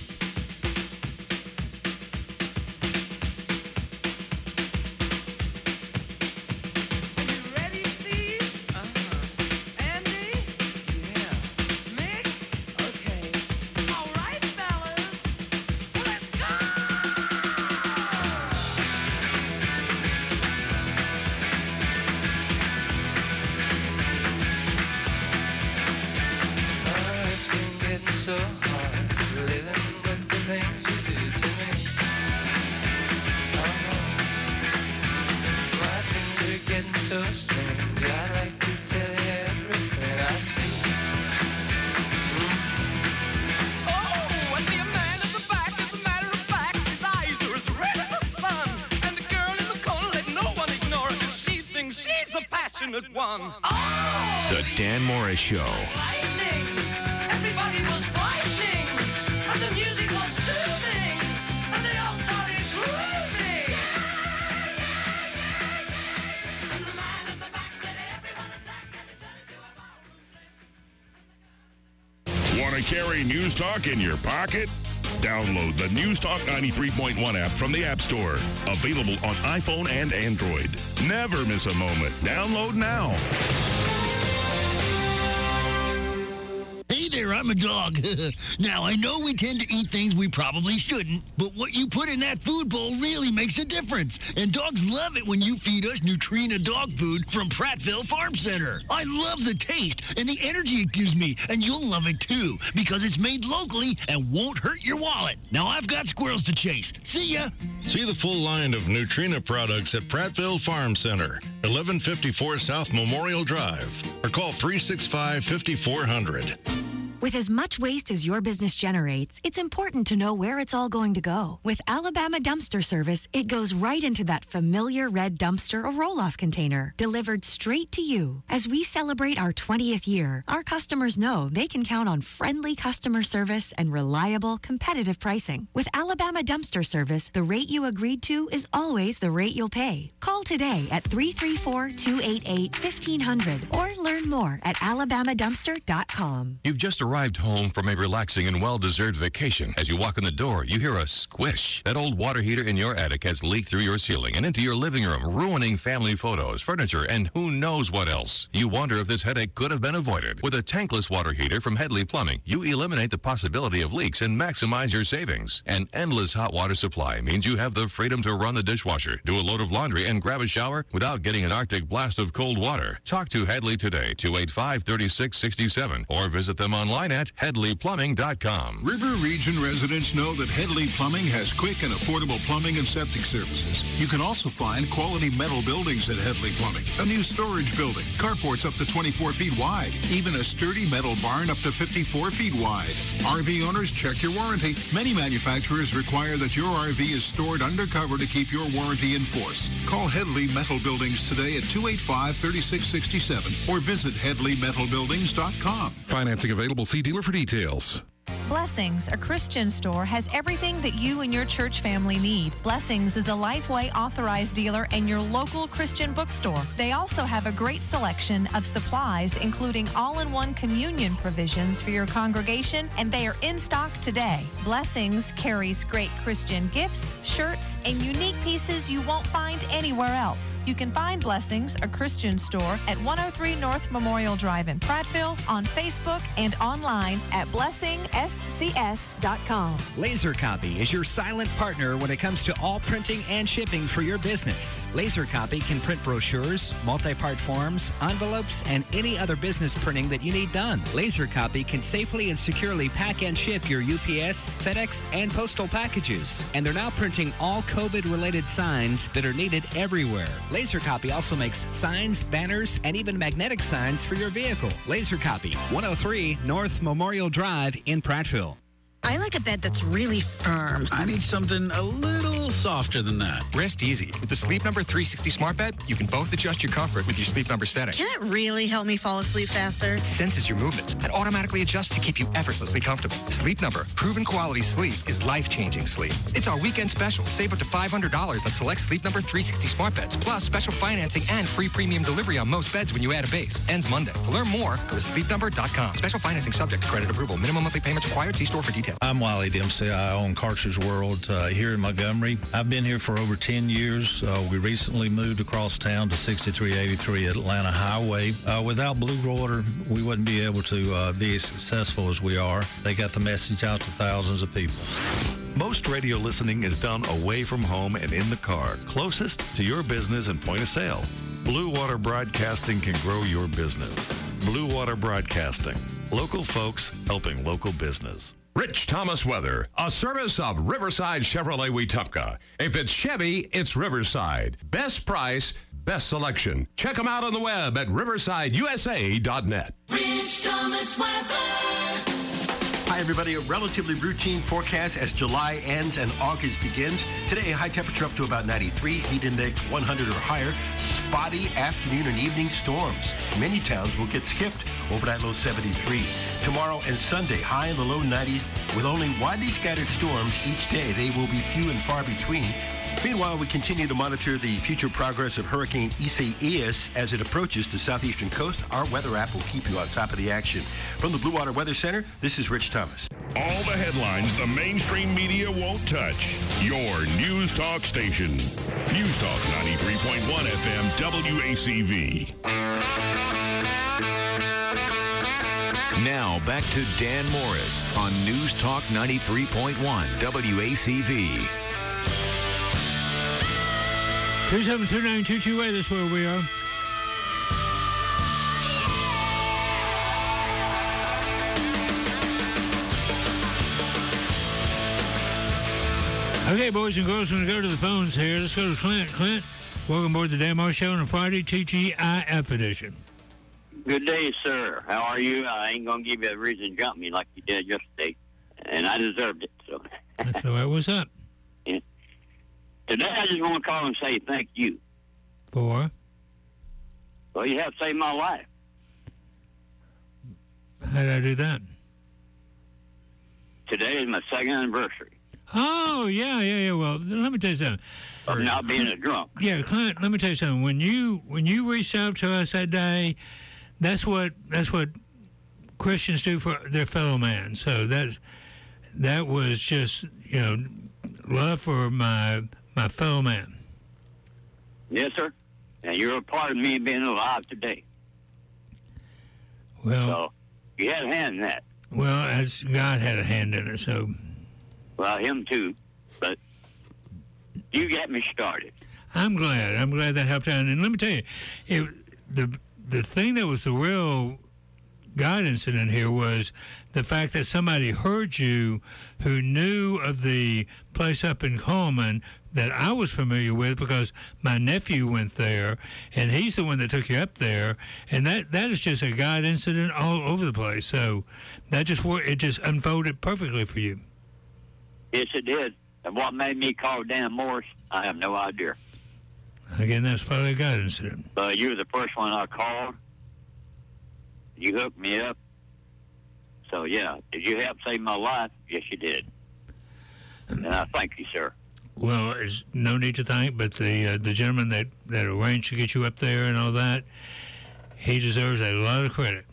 Speaker 7: So hard living with the things you do to me. Oh, my things are getting so strange. I like to tell you everything I see.
Speaker 26: Oh, I see a man at the back. As a matter of fact, his eyes are as red as the sun. And the girl in the corner, let no one ignore her, 'cause she thinks she's the passionate one. Oh!
Speaker 9: The Dan Morris Show.
Speaker 26: Everybody was frightening, and the music was soothing, and they all started grooving. And the man at the back said everyone attack, and it turned into a
Speaker 6: Want to carry News Talk in your pocket? Download the News Talk ninety-three point one app from the App Store. Available on iPhone and Android. Never miss a moment. Download now.
Speaker 14: Hey there, I'm a dog. Now, I know we tend to eat things we probably shouldn't, but what you put in that food bowl really makes a difference. And dogs love it when you feed us Nutrina dog food from Prattville Farm Center. I love the taste and the energy it gives me, and you'll love it too, because it's made locally and won't hurt your wallet. Now, I've got squirrels to chase. See ya.
Speaker 15: See the full line of Nutrina products at Prattville Farm Center, eleven fifty-four South Memorial Drive, or call three six five, five four zero zero.
Speaker 16: With as much waste as your business generates, it's important to know where it's all going to go. With Alabama Dumpster Service, it goes right into that familiar red dumpster or roll-off container, delivered straight to you. As we celebrate our twentieth year, our customers know they can count on friendly customer service and reliable, competitive pricing. With Alabama Dumpster Service, the rate you agreed to is always the rate you'll pay. Call today at three three four, two eight eight, one five zero zero or learn more at alabama dumpster dot com.
Speaker 17: You've just arrived home from a relaxing and well-deserved vacation. As you walk in the door, you hear a squish. That old water heater in your attic has leaked through your ceiling and into your living room, ruining family photos, furniture, and who knows what else. You wonder if this headache could have been avoided. With a tankless water heater from Headley Plumbing, you eliminate the possibility of leaks and maximize your savings. An endless hot water supply means you have the freedom to run the dishwasher, do a load of laundry, and grab a shower without getting an Arctic blast of cold water. Talk to Headley today, two eight five, three six six seven, or visit them online at headley plumbing dot com.
Speaker 18: River Region residents know that Headley Plumbing has quick and affordable plumbing and septic services. You can also find quality metal buildings at Headley Plumbing. A new storage building, carports up to twenty-four feet wide, even a sturdy metal barn up to fifty-four feet wide. R V owners, check your warranty. Many manufacturers require that your R V is stored undercover to keep your warranty in force. Call Headley Metal Buildings today at two eight five, three six six seven or visit headley metal buildings dot com.
Speaker 19: Financing available. See dealer for details.
Speaker 24: Blessings, a Christian store, has everything that you and your church family need. Blessings is a Lifeway authorized dealer and your local Christian bookstore. They also have a great selection of supplies, including all-in-one communion provisions for your congregation, and they are in stock today. Blessings carries great Christian gifts, shirts, and unique pieces you won't find anywhere else. You can find Blessings, a Christian store, at one oh three North Memorial Drive in Prattville, on Facebook, and online at blessing s c s dot com.
Speaker 28: Laser Copy is your silent partner when it comes to all printing and shipping for your business. Laser Copy can print brochures, multi-part forms, envelopes, and any other business printing that you need done. Laser Copy can safely and securely pack and ship your U P S, FedEx, and postal packages. And they're now printing all COVID-related signs that are needed everywhere. Laser Copy also makes signs, banners, and even magnetic signs for your vehicle. Laser Copy, one oh three North Memorial Drive in Prattville.
Speaker 29: I like a bed that's really firm.
Speaker 30: I need something a little softer than that.
Speaker 31: Rest easy. With the Sleep Number three sixty Smart Bed, you can both adjust your comfort with your Sleep Number setting.
Speaker 29: Can it really help me fall asleep faster?
Speaker 31: It senses your movements and automatically adjusts to keep you effortlessly comfortable. Sleep Number, proven quality sleep is life-changing sleep. It's our weekend special. Save up to five hundred dollars on select Sleep Number three sixty Smart Beds, plus special financing and free premium delivery on most beds when you add a base. Ends Monday. To learn more, go to sleep number dot com. Special financing subject to credit approval. Minimum monthly payments required. See store for details.
Speaker 32: I'm Wiley Dempsey. I own Carter's World uh, here in Montgomery. I've been here for over ten years. Uh, we recently moved across town to sixty-three eighty-three Atlanta Highway. Uh, without Blue Water, we wouldn't be able to uh, be as successful as we are. They got the message out to thousands of people.
Speaker 33: Most radio listening is done away from home and in the car, closest to your business and point of sale. Blue Water Broadcasting can grow your business. Blue Water Broadcasting. Local folks helping local business.
Speaker 34: Rich Thomas Weather, a service of Riverside Chevrolet Wetumpka. If it's Chevy, it's Riverside. Best price, best selection. Check them out on the web at riverside u s a dot net.
Speaker 35: Rich Thomas Weather.
Speaker 36: Hi, everybody. A relatively routine forecast as July ends and August begins. Today, high temperature up to about ninety-three, heat index one hundred or higher. Spotty afternoon and evening storms. Many towns will get skipped. Overnight low seventy-three. Tomorrow and Sunday, high in the low nineties with only widely scattered storms each day. They will be few and far between. Meanwhile, we continue to monitor the future progress of Hurricane Isaias as it approaches the southeastern coast. Our weather app will keep you on top of the action. From the Blue Water Weather Center, this is Rich Thomas.
Speaker 6: All the headlines the mainstream media won't touch. Your News Talk station. News Talk ninety-three point one F M W A C V.
Speaker 9: Now back to Dan Morris on News Talk ninety-three point one W A C V.
Speaker 1: two seven two nine two two eight, that's where we are. Okay, boys and girls, we're going to go to the phones here. Let's go to Clint. Clint, welcome aboard the Dan Morris Show on a Friday, T G I F edition.
Speaker 2: Good day, sir. How are you? I ain't going to give you a reason to jump me like you did yesterday, and I deserved it. So
Speaker 1: that's all right. What's up?
Speaker 2: Yeah. Today, I just want to call and say thank you.
Speaker 1: For?
Speaker 2: Well, you have saved my life.
Speaker 1: How did I do that?
Speaker 2: Today is my second anniversary.
Speaker 1: Oh, yeah, yeah, yeah. Well, let me tell you something.
Speaker 2: Of not being a drunk.
Speaker 1: Yeah, Clint, let me tell you something. When you when you reached out to us that day, that's what that's what Christians do for their fellow man. So that that was just, you know, love for my my fellow man.
Speaker 2: Yes, sir. And you're a part of me being alive today.
Speaker 1: Well,
Speaker 2: so you had a hand in that.
Speaker 1: Well, as God had a hand in it, so.
Speaker 2: Well, him too, but you got me started.
Speaker 1: I'm glad. I'm glad that helped out. And let me tell you, it, the the thing that was the real God incident here was the fact that somebody heard you who knew of the place up in Coleman that I was familiar with because my nephew went there, and he's the one that took you up there. And that, that is just a God incident all over the place. So that just worked, it just unfolded perfectly for you.
Speaker 2: Yes, it did. And what made me call Dan Morris, I have no idea.
Speaker 1: Again, that's probably a God incident.
Speaker 2: But you were the first one I called. You hooked me up. So, yeah, did you help save my life? Yes, you did. And I thank you, sir.
Speaker 1: Well, there's no need to thank, but the uh, the gentleman that, that arranged to get you up there and all that, he deserves a lot of credit.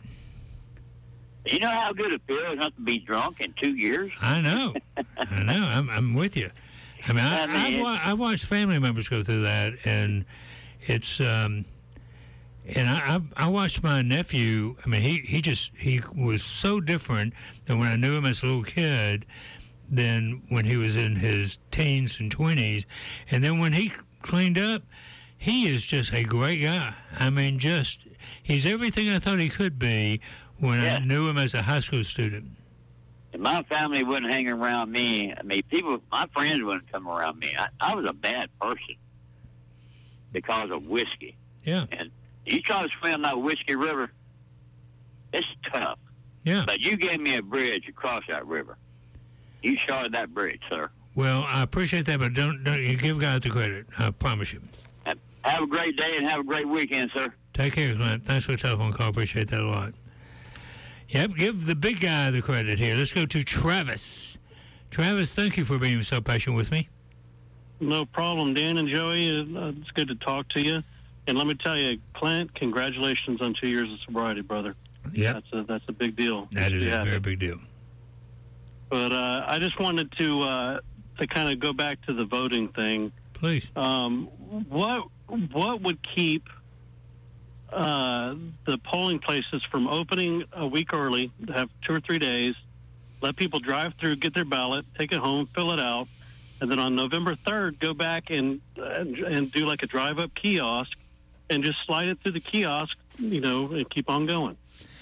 Speaker 2: You know how good it feels not to be drunk in two years?
Speaker 1: I know. I know. I'm I'm with you. I mean, I,
Speaker 2: I mean,
Speaker 1: I've, wa- I've watched family members go through that, and it's um, and I, I I watched my nephew. I mean, he he just he was so different than when I knew him as a little kid, than when he was in his teens and twenties, and then when he cleaned up, he is just a great guy. I mean, just he's everything I thought he could be when
Speaker 2: yeah.
Speaker 1: I knew him as a high school student.
Speaker 2: And my family wouldn't hang around me. I mean, people, my friends wouldn't come around me. I, I was a bad person because of whiskey.
Speaker 1: Yeah.
Speaker 2: And you try to swim that whiskey river, it's tough.
Speaker 1: Yeah.
Speaker 2: But you gave me a bridge across that river. You started that bridge, sir.
Speaker 1: Well, I appreciate that, but don't don't you give God the credit. I promise you.
Speaker 2: Have a great day and have a great weekend, sir.
Speaker 1: Take care, Clint. Thanks for the telephone call. Appreciate that a lot. Yep, give the big guy the credit here. Let's go to Travis. Travis, thank you for being so patient with me.
Speaker 3: No problem, Dan and Joey. Uh, it's good to talk to you. And let me tell you, Clint, congratulations on two years of sobriety, brother.
Speaker 1: Yeah,
Speaker 3: that's a that's a big deal.
Speaker 1: That is
Speaker 3: yeah.
Speaker 1: a very big deal.
Speaker 3: But uh, I just wanted to uh, to kind of go back to the voting thing.
Speaker 1: Please.
Speaker 3: Um, what what would keep uh, the polling places from opening a week early, have two or three days, let people drive through, get their ballot, take it home, fill it out, and then on November third, go back and and, and do like a drive-up kiosk and just slide it through the kiosk, you know, and keep on going.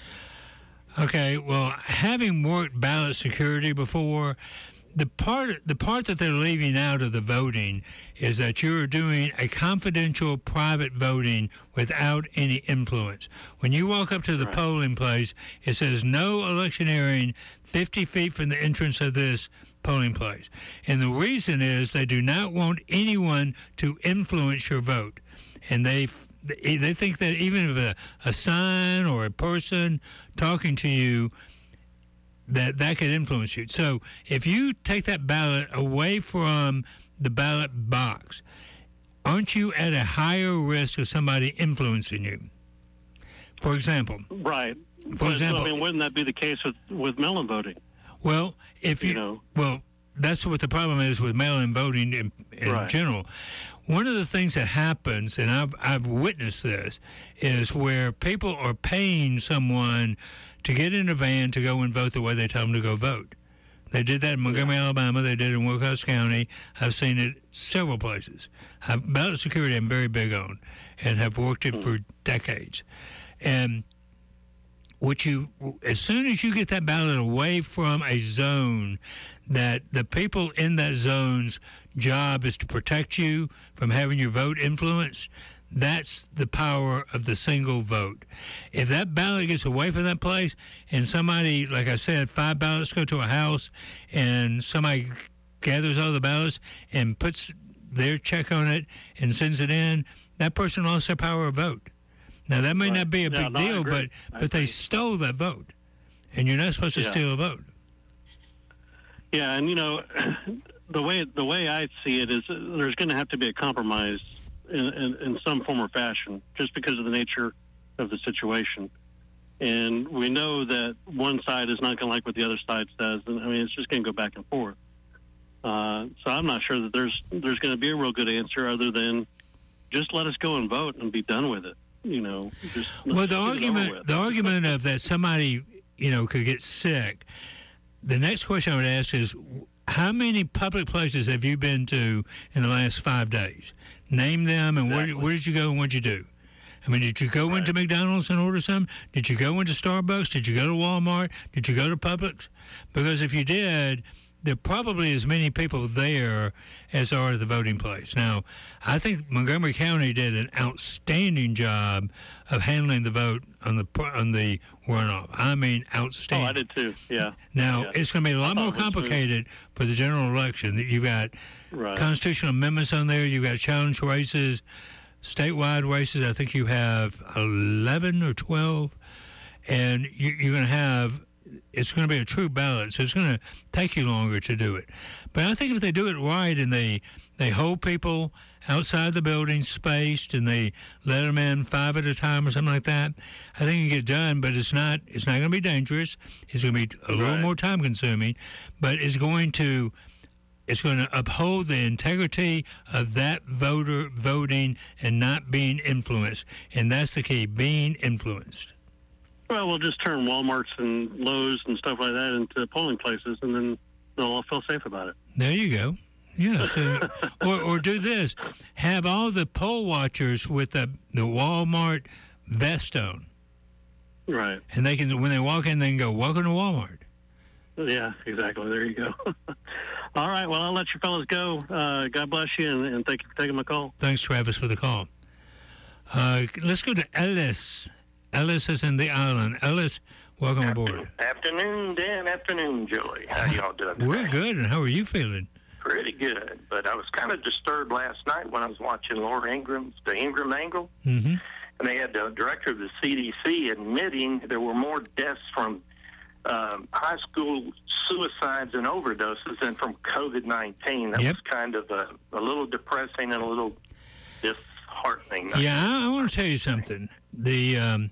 Speaker 1: Okay, well, having worked ballot security before, the part the part that they're leaving out of the voting is that you're doing a confidential private voting without any influence. When you walk up to the right. polling place, it says no electioneering fifty feet from the entrance of this polling place. And the reason is they do not want anyone to influence your vote. And they they think that even if a, a sign or a person talking to you, that that could influence you. So if you take that ballot away from the ballot box, aren't you at a higher risk of somebody influencing you? For example.
Speaker 3: Right.
Speaker 1: For
Speaker 3: but,
Speaker 1: example.
Speaker 3: I mean, wouldn't that be the case with, with mail-in voting?
Speaker 1: Well, if you,
Speaker 3: you know.
Speaker 1: well, that's what the problem is with mail-in voting in, in
Speaker 3: right.
Speaker 1: general. one of the things that happens, and I've, I've witnessed this, is where people are paying someone to get in a van to go and vote the way they tell them to go vote. They did that in Montgomery, Alabama. They did it in Wilcox County. I've seen it several places. I've, ballot security I'm very big on and have worked it for decades. And what you, as soon as you get that ballot away from a zone that the people in that zone's job is to protect you from having your vote influenced, that's the power of the single vote. If that ballot gets away from that place and somebody, like I said, five ballots go to a house and somebody gathers all the ballots and puts their check on it and sends it in, that person lost their power of vote. Now, that may
Speaker 3: Right.
Speaker 1: not be a
Speaker 3: Yeah,
Speaker 1: big
Speaker 3: no, I
Speaker 1: deal,
Speaker 3: agree.
Speaker 1: but,
Speaker 3: I
Speaker 1: but they
Speaker 3: agree.
Speaker 1: stole that vote. And you're not supposed to
Speaker 3: Yeah.
Speaker 1: steal a vote.
Speaker 3: Yeah, and you know, the way the way I see it is uh, there's going to have to be a compromise in, in, in some form or fashion, just because of the nature of the situation. And we know that one side is not going to like what the other side says, and I mean it's just going to go back and forth. Uh, so I'm not sure that there's there's going to be a real good answer other than just let us go and vote and be done with it. You know, just
Speaker 1: Well,
Speaker 3: let's
Speaker 1: the
Speaker 3: get it over
Speaker 1: argument,
Speaker 3: with.
Speaker 1: the argument of that somebody, you know, could get sick. The next question I would ask is, how many public places have you been to in the last five days? Name them, and where, where did you go and what did you do? I mean, did you go into McDonald's and order some? Did you go into Starbucks? Did you go to Walmart? Did you go to Publix? Because if you did, there probably as many people there as are at the voting place. Now, I think Montgomery County did an outstanding job of handling the vote on the on the runoff. I mean, outstanding.
Speaker 3: Oh, I did too. Yeah.
Speaker 1: Now,
Speaker 3: Yeah.
Speaker 1: it's going to be a lot
Speaker 3: I thought
Speaker 1: more
Speaker 3: it was smooth.
Speaker 1: complicated for the general election. You've got
Speaker 3: Right.
Speaker 1: constitutional amendments on there. You've got challenge races, statewide races. I think you have eleven or twelve. And you, you're going to have, it's going to be a true ballot, so it's going to take you longer to do it. But I think if they do it right and they, they hold people outside the building spaced and they let them in five at a time or something like that, I think it can get done, but it's not it's not going to be dangerous. It's going to be a little
Speaker 3: Right.
Speaker 1: more time consuming, but it's going to it's going to uphold the integrity of that voter voting and not being influenced. And that's the key, being influenced.
Speaker 3: Well, we'll just turn Walmarts and Lowe's and stuff like that into polling places, and then they'll all feel safe about it.
Speaker 1: There you go. Yeah. So, or, or do this. Have all the poll watchers with the, the Walmart vest on.
Speaker 3: Right.
Speaker 1: And they can, when they walk in, they can go, welcome to Walmart.
Speaker 3: Yeah, exactly. There you go. All right. Well, I'll let you fellas go. Uh, God bless you, and, and thank you for taking my call.
Speaker 1: Thanks, Travis, for the call. Uh, let's go to Ellis. Ellis is in the island. Ellis, welcome aboard.
Speaker 4: Afternoon, Dan. Afternoon, Joey. How y'all doing today?
Speaker 1: We're good, and how are you feeling?
Speaker 4: Pretty good. But I was kind of disturbed last night when I was watching Laura Ingram's The Ingram Angle,
Speaker 1: Mm-hmm.
Speaker 4: and they had the director of the C D C admitting there were more deaths from um, high school suicides and overdoses than from COVID nineteen. That
Speaker 1: Yep.
Speaker 4: was kind of a, a little depressing and a little disheartening.
Speaker 1: Yeah, I, I want to tell you something. The um,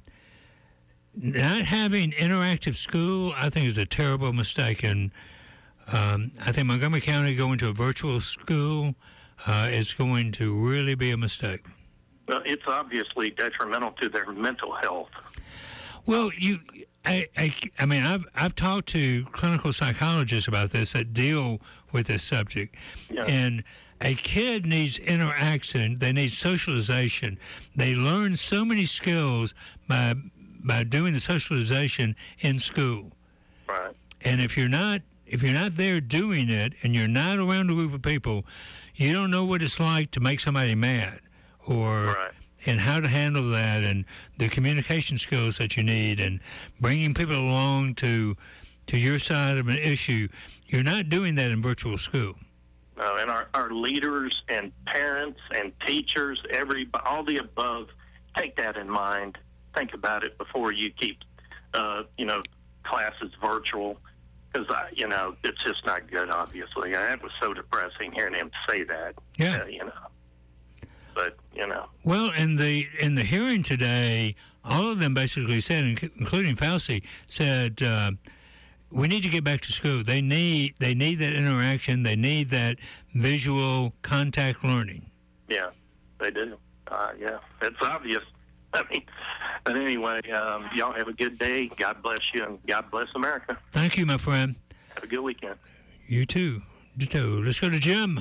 Speaker 1: not having interactive school, I think, is a terrible mistake. And um, I think Montgomery County going to a virtual school uh, is going to really be a mistake.
Speaker 4: Well, it's obviously detrimental to their mental health.
Speaker 1: Well, you, I, I, I mean, I've I've talked to clinical psychologists about this that deal with this subject,
Speaker 4: Yeah.
Speaker 1: and a kid needs interaction. They need socialization. They learn so many skills by by doing the socialization in school.
Speaker 4: Right.
Speaker 1: And if you're not if you're not there doing it, and you're not around a group of people, you don't know what it's like to make somebody mad, or
Speaker 4: Right.
Speaker 1: and how to handle that, and the communication skills that you need, and bringing people along to to your side of an issue. You're not doing that in virtual school.
Speaker 4: Uh, and our, our leaders and parents and teachers, every all the above, take that in mind. Think about it before you keep, uh, you know, classes virtual, because you know it's just not good. Obviously, and it was so depressing hearing him say that.
Speaker 1: Yeah.
Speaker 4: Uh, you know, but you know,
Speaker 1: Well, in the in the hearing today, all of them basically said, inc- including Fauci, said uh, we need to get back to school. They need they need that interaction. They need that visual contact learning.
Speaker 4: Yeah, they do. Uh, yeah, it's obvious. I mean, but anyway, um, y'all have a good day. God bless you, and God bless America.
Speaker 1: Thank you, my friend.
Speaker 4: Have a good weekend.
Speaker 1: You too. Ditto. Let's go to Jim.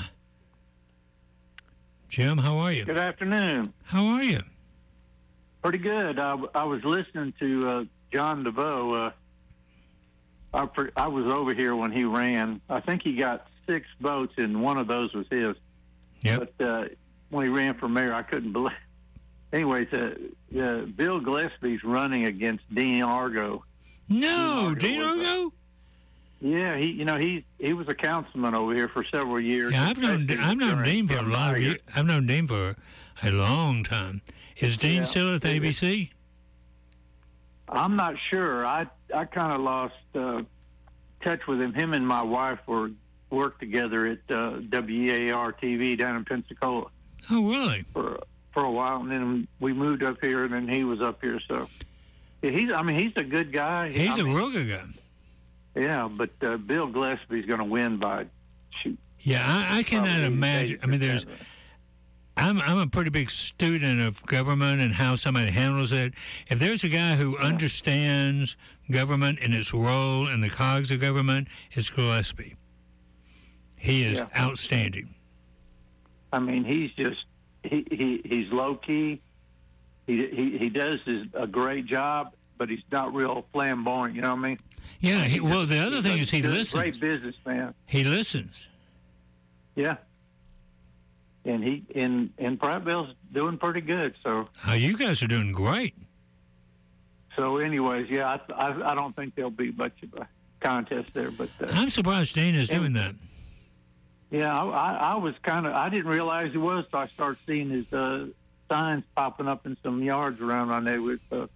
Speaker 1: Jim, how are you?
Speaker 5: Good afternoon.
Speaker 1: How are you?
Speaker 5: Pretty good. I, I was listening to uh, John DeVoe. Uh, I, I was over here when he ran. I think he got six votes, and one of those was his.
Speaker 1: Yep.
Speaker 5: But uh, when he ran for mayor, I couldn't believe. Anyways, uh, uh, Bill Gillespie's running against Dean Argo.
Speaker 1: No, Dean Argo. Dean Argo?
Speaker 5: Yeah, he. You know, he he was a councilman over here for several years.
Speaker 1: Yeah, I've known I've known Dean for a lot of years. I've known Dean for a long time. Is Dean yeah. still at the A B C?
Speaker 5: I'm not sure. I I kind of lost uh, touch with him. Him and my wife were worked together at uh, W E A R T V down in Pensacola.
Speaker 1: Oh, really?
Speaker 5: For for a while, and then we moved up here, and then he was up here. So yeah, he's. I mean, he's a good guy.
Speaker 1: He's
Speaker 5: I
Speaker 1: a
Speaker 5: mean,
Speaker 1: real good guy.
Speaker 5: Yeah, but uh, Bill Gillespie's going to win by shoot.
Speaker 1: Yeah, I, I cannot imagine. I mean, there's. I'm I'm a pretty big student of government and how somebody handles it. If there's a guy who yeah. understands government and its role in the cogs of government, it's Gillespie. He is yeah. outstanding.
Speaker 5: I mean, he's just he, he he's low key. He he he does his, a great job, but he's not real flamboyant. You know what I mean?
Speaker 1: Yeah. He, well, the other thing is he
Speaker 5: good,
Speaker 1: listens.
Speaker 5: Great businessman.
Speaker 1: He listens.
Speaker 5: Yeah. And he and and Prattville's doing pretty good. So.
Speaker 1: Oh, you guys are doing great.
Speaker 5: So, anyways, yeah, I I, I don't think there'll be much of a contest there, but uh,
Speaker 1: I'm surprised Dean is doing that.
Speaker 5: Yeah, I, I, I was kind of I didn't realize he was, so I started seeing his uh, signs popping up in some yards around my neighborhood. So,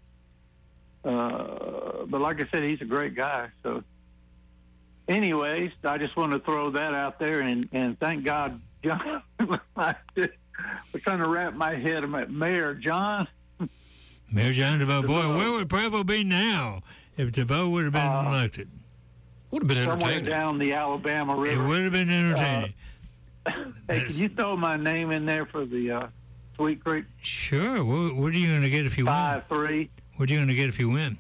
Speaker 5: uh, but like I said, he's a great guy. So, anyways, I just want to throw that out there and and thank God. John, I was trying to wrap my head around Mayor John.
Speaker 1: Mayor John DeVoe. Boy, where would Prattville be now if DeVoe would have been uh, elected?
Speaker 5: Would have been entertaining. Somewhere down the Alabama River.
Speaker 1: It would have been entertaining.
Speaker 5: Uh, hey, can you throw my name in there for the uh, Sweet Creek?
Speaker 1: Sure. What, what are you going to get if you
Speaker 5: Five,
Speaker 1: win?
Speaker 5: Five three.
Speaker 1: What are you going to get if you win?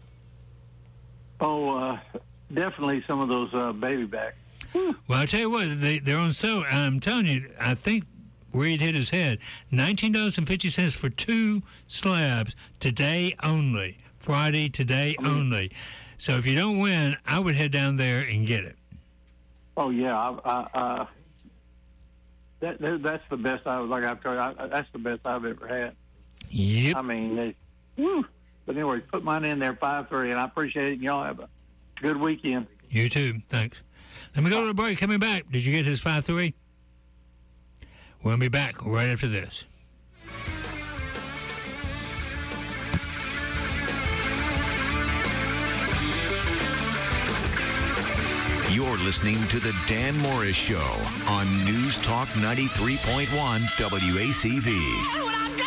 Speaker 5: Oh, uh, definitely some of those uh, baby backs.
Speaker 1: Well, I tell you what, they, they're on sale. I'm telling you, I think Reed hit his head. nineteen dollars and fifty cents for two slabs today only. Friday, today only. So if you don't win, I would head down there and get it.
Speaker 5: Oh, yeah. I, I, uh, that, that, that's the best, I like I've told you, I, that's the best I've ever had.
Speaker 1: Yep.
Speaker 5: I mean, they, woo. But anyway, put mine in there, five three, and I appreciate it, and y'all have a good weekend.
Speaker 1: You too. Thanks. Let me go to the break. Coming back. Did you get his five three? We'll be back right after this.
Speaker 9: You're listening to The Dan Morris Show on News Talk ninety-three point one W A C V.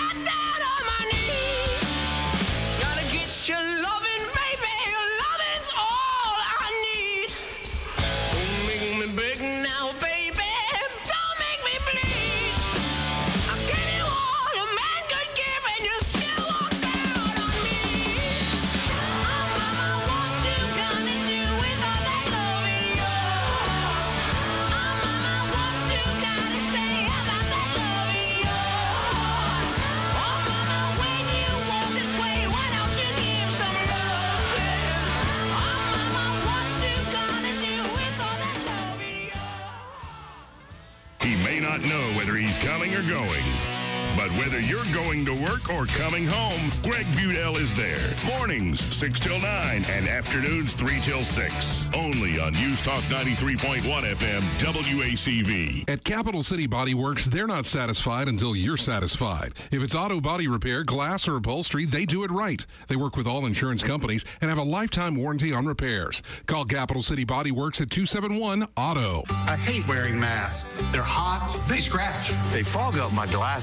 Speaker 6: Know whether he's coming or going. But whether you're going to work or coming home, Greg Budell is there. Mornings, six till nine, and afternoons, three till six. Only on News Talk ninety-three point one F M, W A C V.
Speaker 19: At Capital City Body Works, they're not satisfied until you're satisfied. If it's auto body repair, glass, or upholstery, they do it right. They work with all insurance companies and have a lifetime warranty on repairs. Call Capital City Body Works at two seven one, auto.
Speaker 7: I hate wearing masks. They're hot. They scratch.
Speaker 8: They fog up my glasses.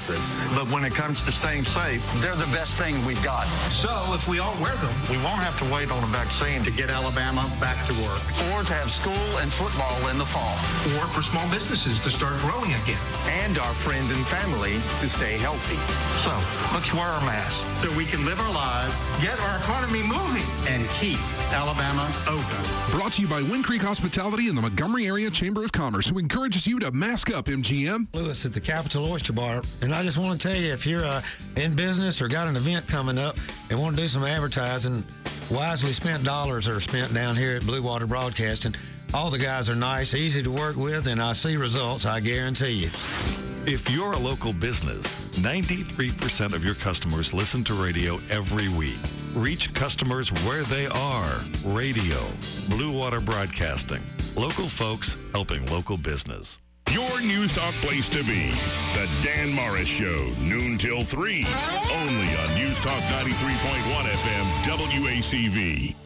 Speaker 7: but when it comes to staying safe, they're the best thing we've got. So if we all wear them, we won't have to wait on a vaccine to get Alabama back to work, or to have school and football in the fall,
Speaker 8: or for small businesses to start growing again,
Speaker 7: and our friends and family to stay healthy. So let's wear our masks so we can live our lives, get our economy moving, and keep Alabama open.
Speaker 19: Brought to you by Wind Creek Hospitality and the Montgomery Area Chamber of Commerce, who encourages you to mask up, M G M.
Speaker 10: Lewis at the Capital Oyster Bar, and I just want to tell you, if you're uh, in business or got an event coming up and want to do some advertising, wisely spent dollars are spent down here at Blue Water Broadcasting. All the guys are nice, easy to work with, and I see results, I guarantee you.
Speaker 33: If you're a local business, ninety-three percent of your customers listen to radio every week. Reach customers where they are. Radio. Blue Water Broadcasting. Local folks helping local business.
Speaker 6: Your News Talk place to be. The Dan Morris Show, noon till three. Only on News Talk ninety-three point one F M, W A C V.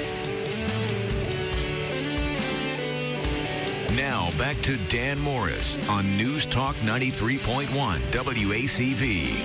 Speaker 9: Now back to Dan Morris on News Talk ninety-three point one W A C V.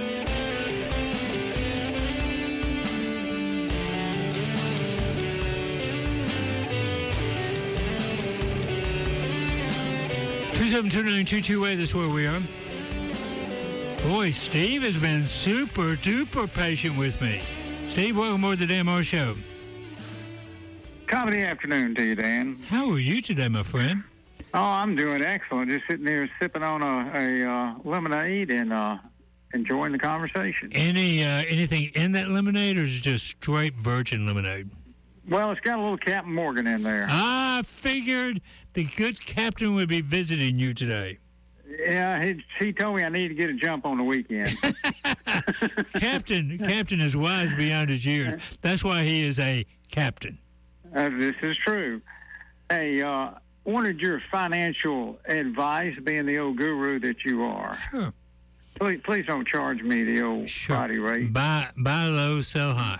Speaker 1: two seven two nine two two eight, that's where we are. Boy, Steve has been super duper patient with me. Steve, welcome aboard the Dan Morris Show.
Speaker 11: Top of the afternoon to you, Dan.
Speaker 1: How are you today, my friend?
Speaker 11: Oh, I'm doing excellent. Just sitting there sipping on a, a uh, lemonade and uh, enjoying the conversation.
Speaker 1: Any uh, anything in that lemonade, or is it just straight virgin lemonade?
Speaker 11: Well, it's got a little Captain Morgan in there.
Speaker 1: I figured the good captain would be visiting you today.
Speaker 11: Yeah, he, he told me I need to get a jump on the weekend.
Speaker 1: Captain, Captain is wise beyond his years. That's why he is a captain.
Speaker 11: Uh, this is true. Hey, uh, wanted your financial advice, being the old guru that you are.
Speaker 1: Sure.
Speaker 11: Please, please don't charge me the old
Speaker 1: sure.
Speaker 11: Friday rate.
Speaker 1: Buy, buy low, sell high.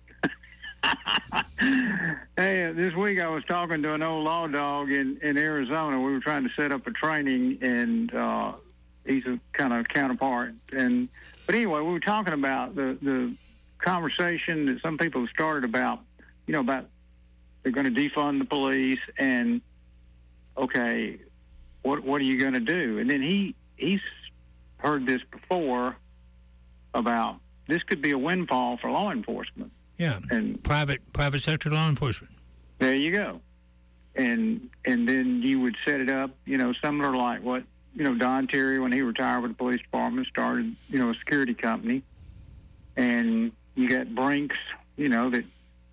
Speaker 11: Hey, uh, this week I was talking to an old law dog in, in Arizona. We were trying to set up a training, and uh, he's a kind of counterpart. And but anyway, we were talking about the the conversation that some people have started about, you know, about they're going to defund the police, and okay, what what are you going to do? And then he he's heard this before about this could be a windfall for law enforcement.
Speaker 1: Yeah,
Speaker 11: and
Speaker 1: private private sector law enforcement.
Speaker 11: There you go. And and then you would set it up, you know, similar like what, you know, Don Terry, when he retired with the police department, started, you know, a security company. And you got Brinks, you know, that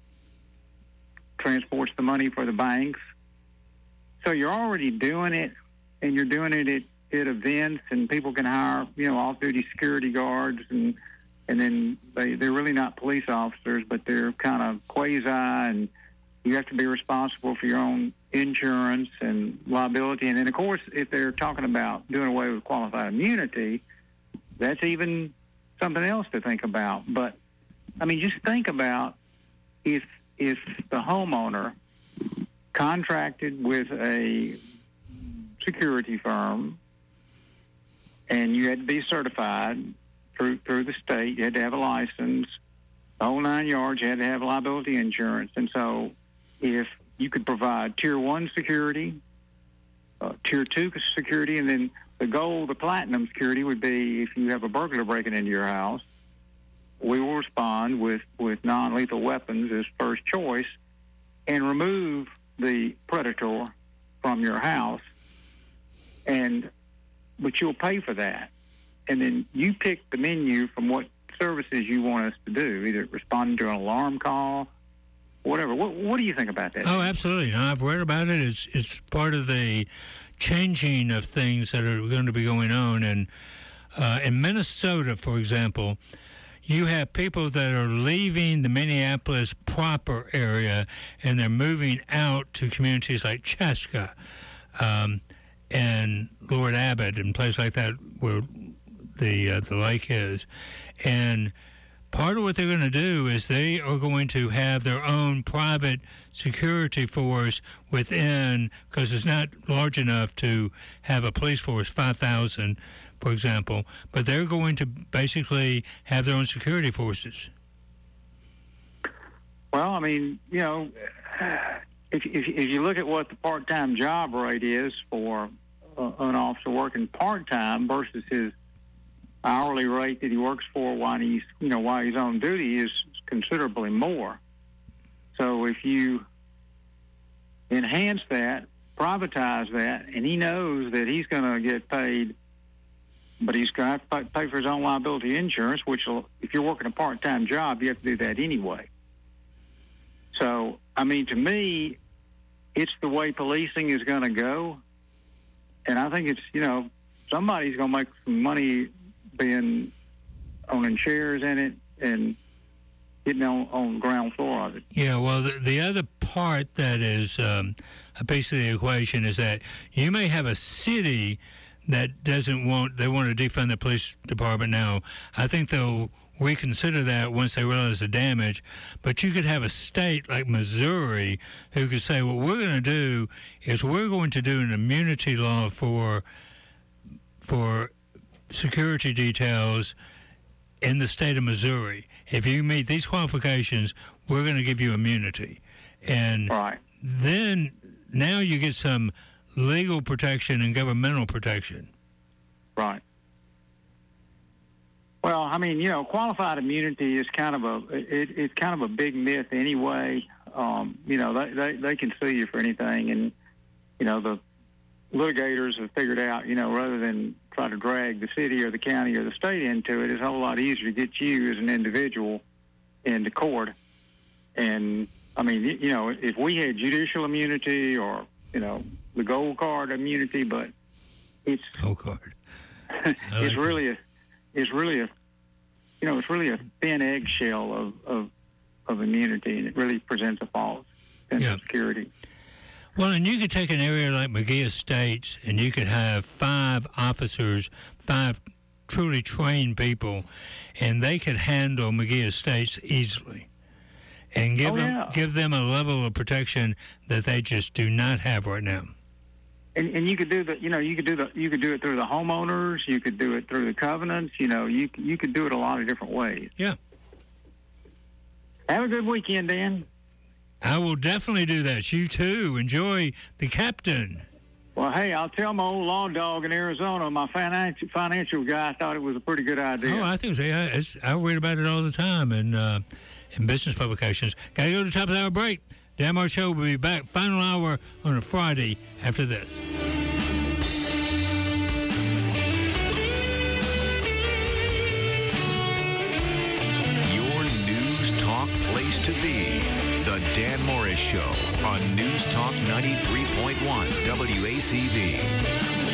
Speaker 11: transports the money for the banks. So you're already doing it, and you're doing it at, at events, and people can hire, you know, off-duty security guards, and and then they, they're really not police officers, but they're kind of quasi, and you have to be responsible for your own insurance and liability. And then, of course, if they're talking about doing away with qualified immunity, that's even something else to think about. But, I mean, just think about if if the homeowner contracted with a security firm and you had to be certified through through the state, you had to have a license, the whole nine yards, you had to have liability insurance. And so if you could provide tier one security, uh, tier two security, and then the gold, the platinum security would be if you have a burglar breaking into your house, we will respond with, with non-lethal weapons as first choice and remove the predator from your house, and but you'll pay for that. And then you pick the menu from what services you want us to do, either responding to an alarm call, whatever. What, what do you think about that?
Speaker 1: Oh, absolutely. No, I've read about it. It's it's part of the changing of things that are going to be going on. And uh, in Minnesota, for example, you have people that are leaving the Minneapolis proper area, and they're moving out to communities like Chaska um, and Lord Abbott and places like that where the uh, the lake is. And part of what they're going to do is they are going to have their own private security force within, because it's not large enough to have a police force, five thousand for example, but they're going to basically have their own security forces.
Speaker 11: Well, I mean, you know, if, if, if you look at what the part-time job rate is for uh, an officer working part-time versus his hourly rate that he works for while he's, you know, while he's on duty is considerably more. So if you enhance that, privatize that, and he knows that he's going to get paid, but he's going to pay for his own liability insurance, which will, if you're working a part-time job, you have to do that anyway. So, I mean, to me, it's the way policing is going to go. And I think it's, you know, somebody's going to make some money being owning shares in it and getting on, on the ground floor of it.
Speaker 1: Yeah, well, the, the other part that is um, a piece of the equation is that you may have a city that doesn't want, they want to defund the police department now. I think they'll reconsider that once they realize the damage. But you could have a state like Missouri who could say, what we're going to do is we're going to do an immunity law for for security details in the state of Missouri. If you meet these qualifications, we're going to give you immunity. And
Speaker 11: right.
Speaker 1: then now you get some legal protection and governmental protection.
Speaker 11: Right. Well, I mean, you know, qualified immunity is kind of a it, it's kind of a big myth anyway. Um, you know, they, they they can sue you for anything, and you know the litigators have figured out, you know, rather than try to drag the city or the county or the state into it, it's a whole lot easier to get you as an individual into court. And I mean, you know, if we had judicial immunity or you know the gold card immunity, but it's
Speaker 1: gold card.
Speaker 11: it's really a It's really a, you know, it's really a thin eggshell of, of, of immunity, and it really presents a false sense
Speaker 1: yeah.
Speaker 11: of security.
Speaker 1: Well, and you could take an area like McGee Estates, and you could have five officers, five truly trained people, and they could handle McGee Estates easily, and give
Speaker 11: oh,
Speaker 1: them
Speaker 11: yeah.
Speaker 1: give them a level of protection that they just do not have right now.
Speaker 11: And, and you could do the, you know, you could do the, you could do it through the homeowners. You could do it through the covenants. You know, you you could do it a lot of different ways.
Speaker 1: Yeah.
Speaker 11: Have a good weekend, Dan.
Speaker 1: I will definitely do that. You too. Enjoy the captain.
Speaker 11: Well, hey, I'll tell my old law dog in Arizona, my financial financial guy thought it was a pretty good idea.
Speaker 1: Oh, I think so. Yeah, it's, I read about it all the time in uh, in business publications. Got to go to the top of the hour break. Dan Moore Show will be back final hour on a Friday after this.
Speaker 9: Your news talk place to be. The Dan Morris Show on News Talk ninety-three point one W A C V.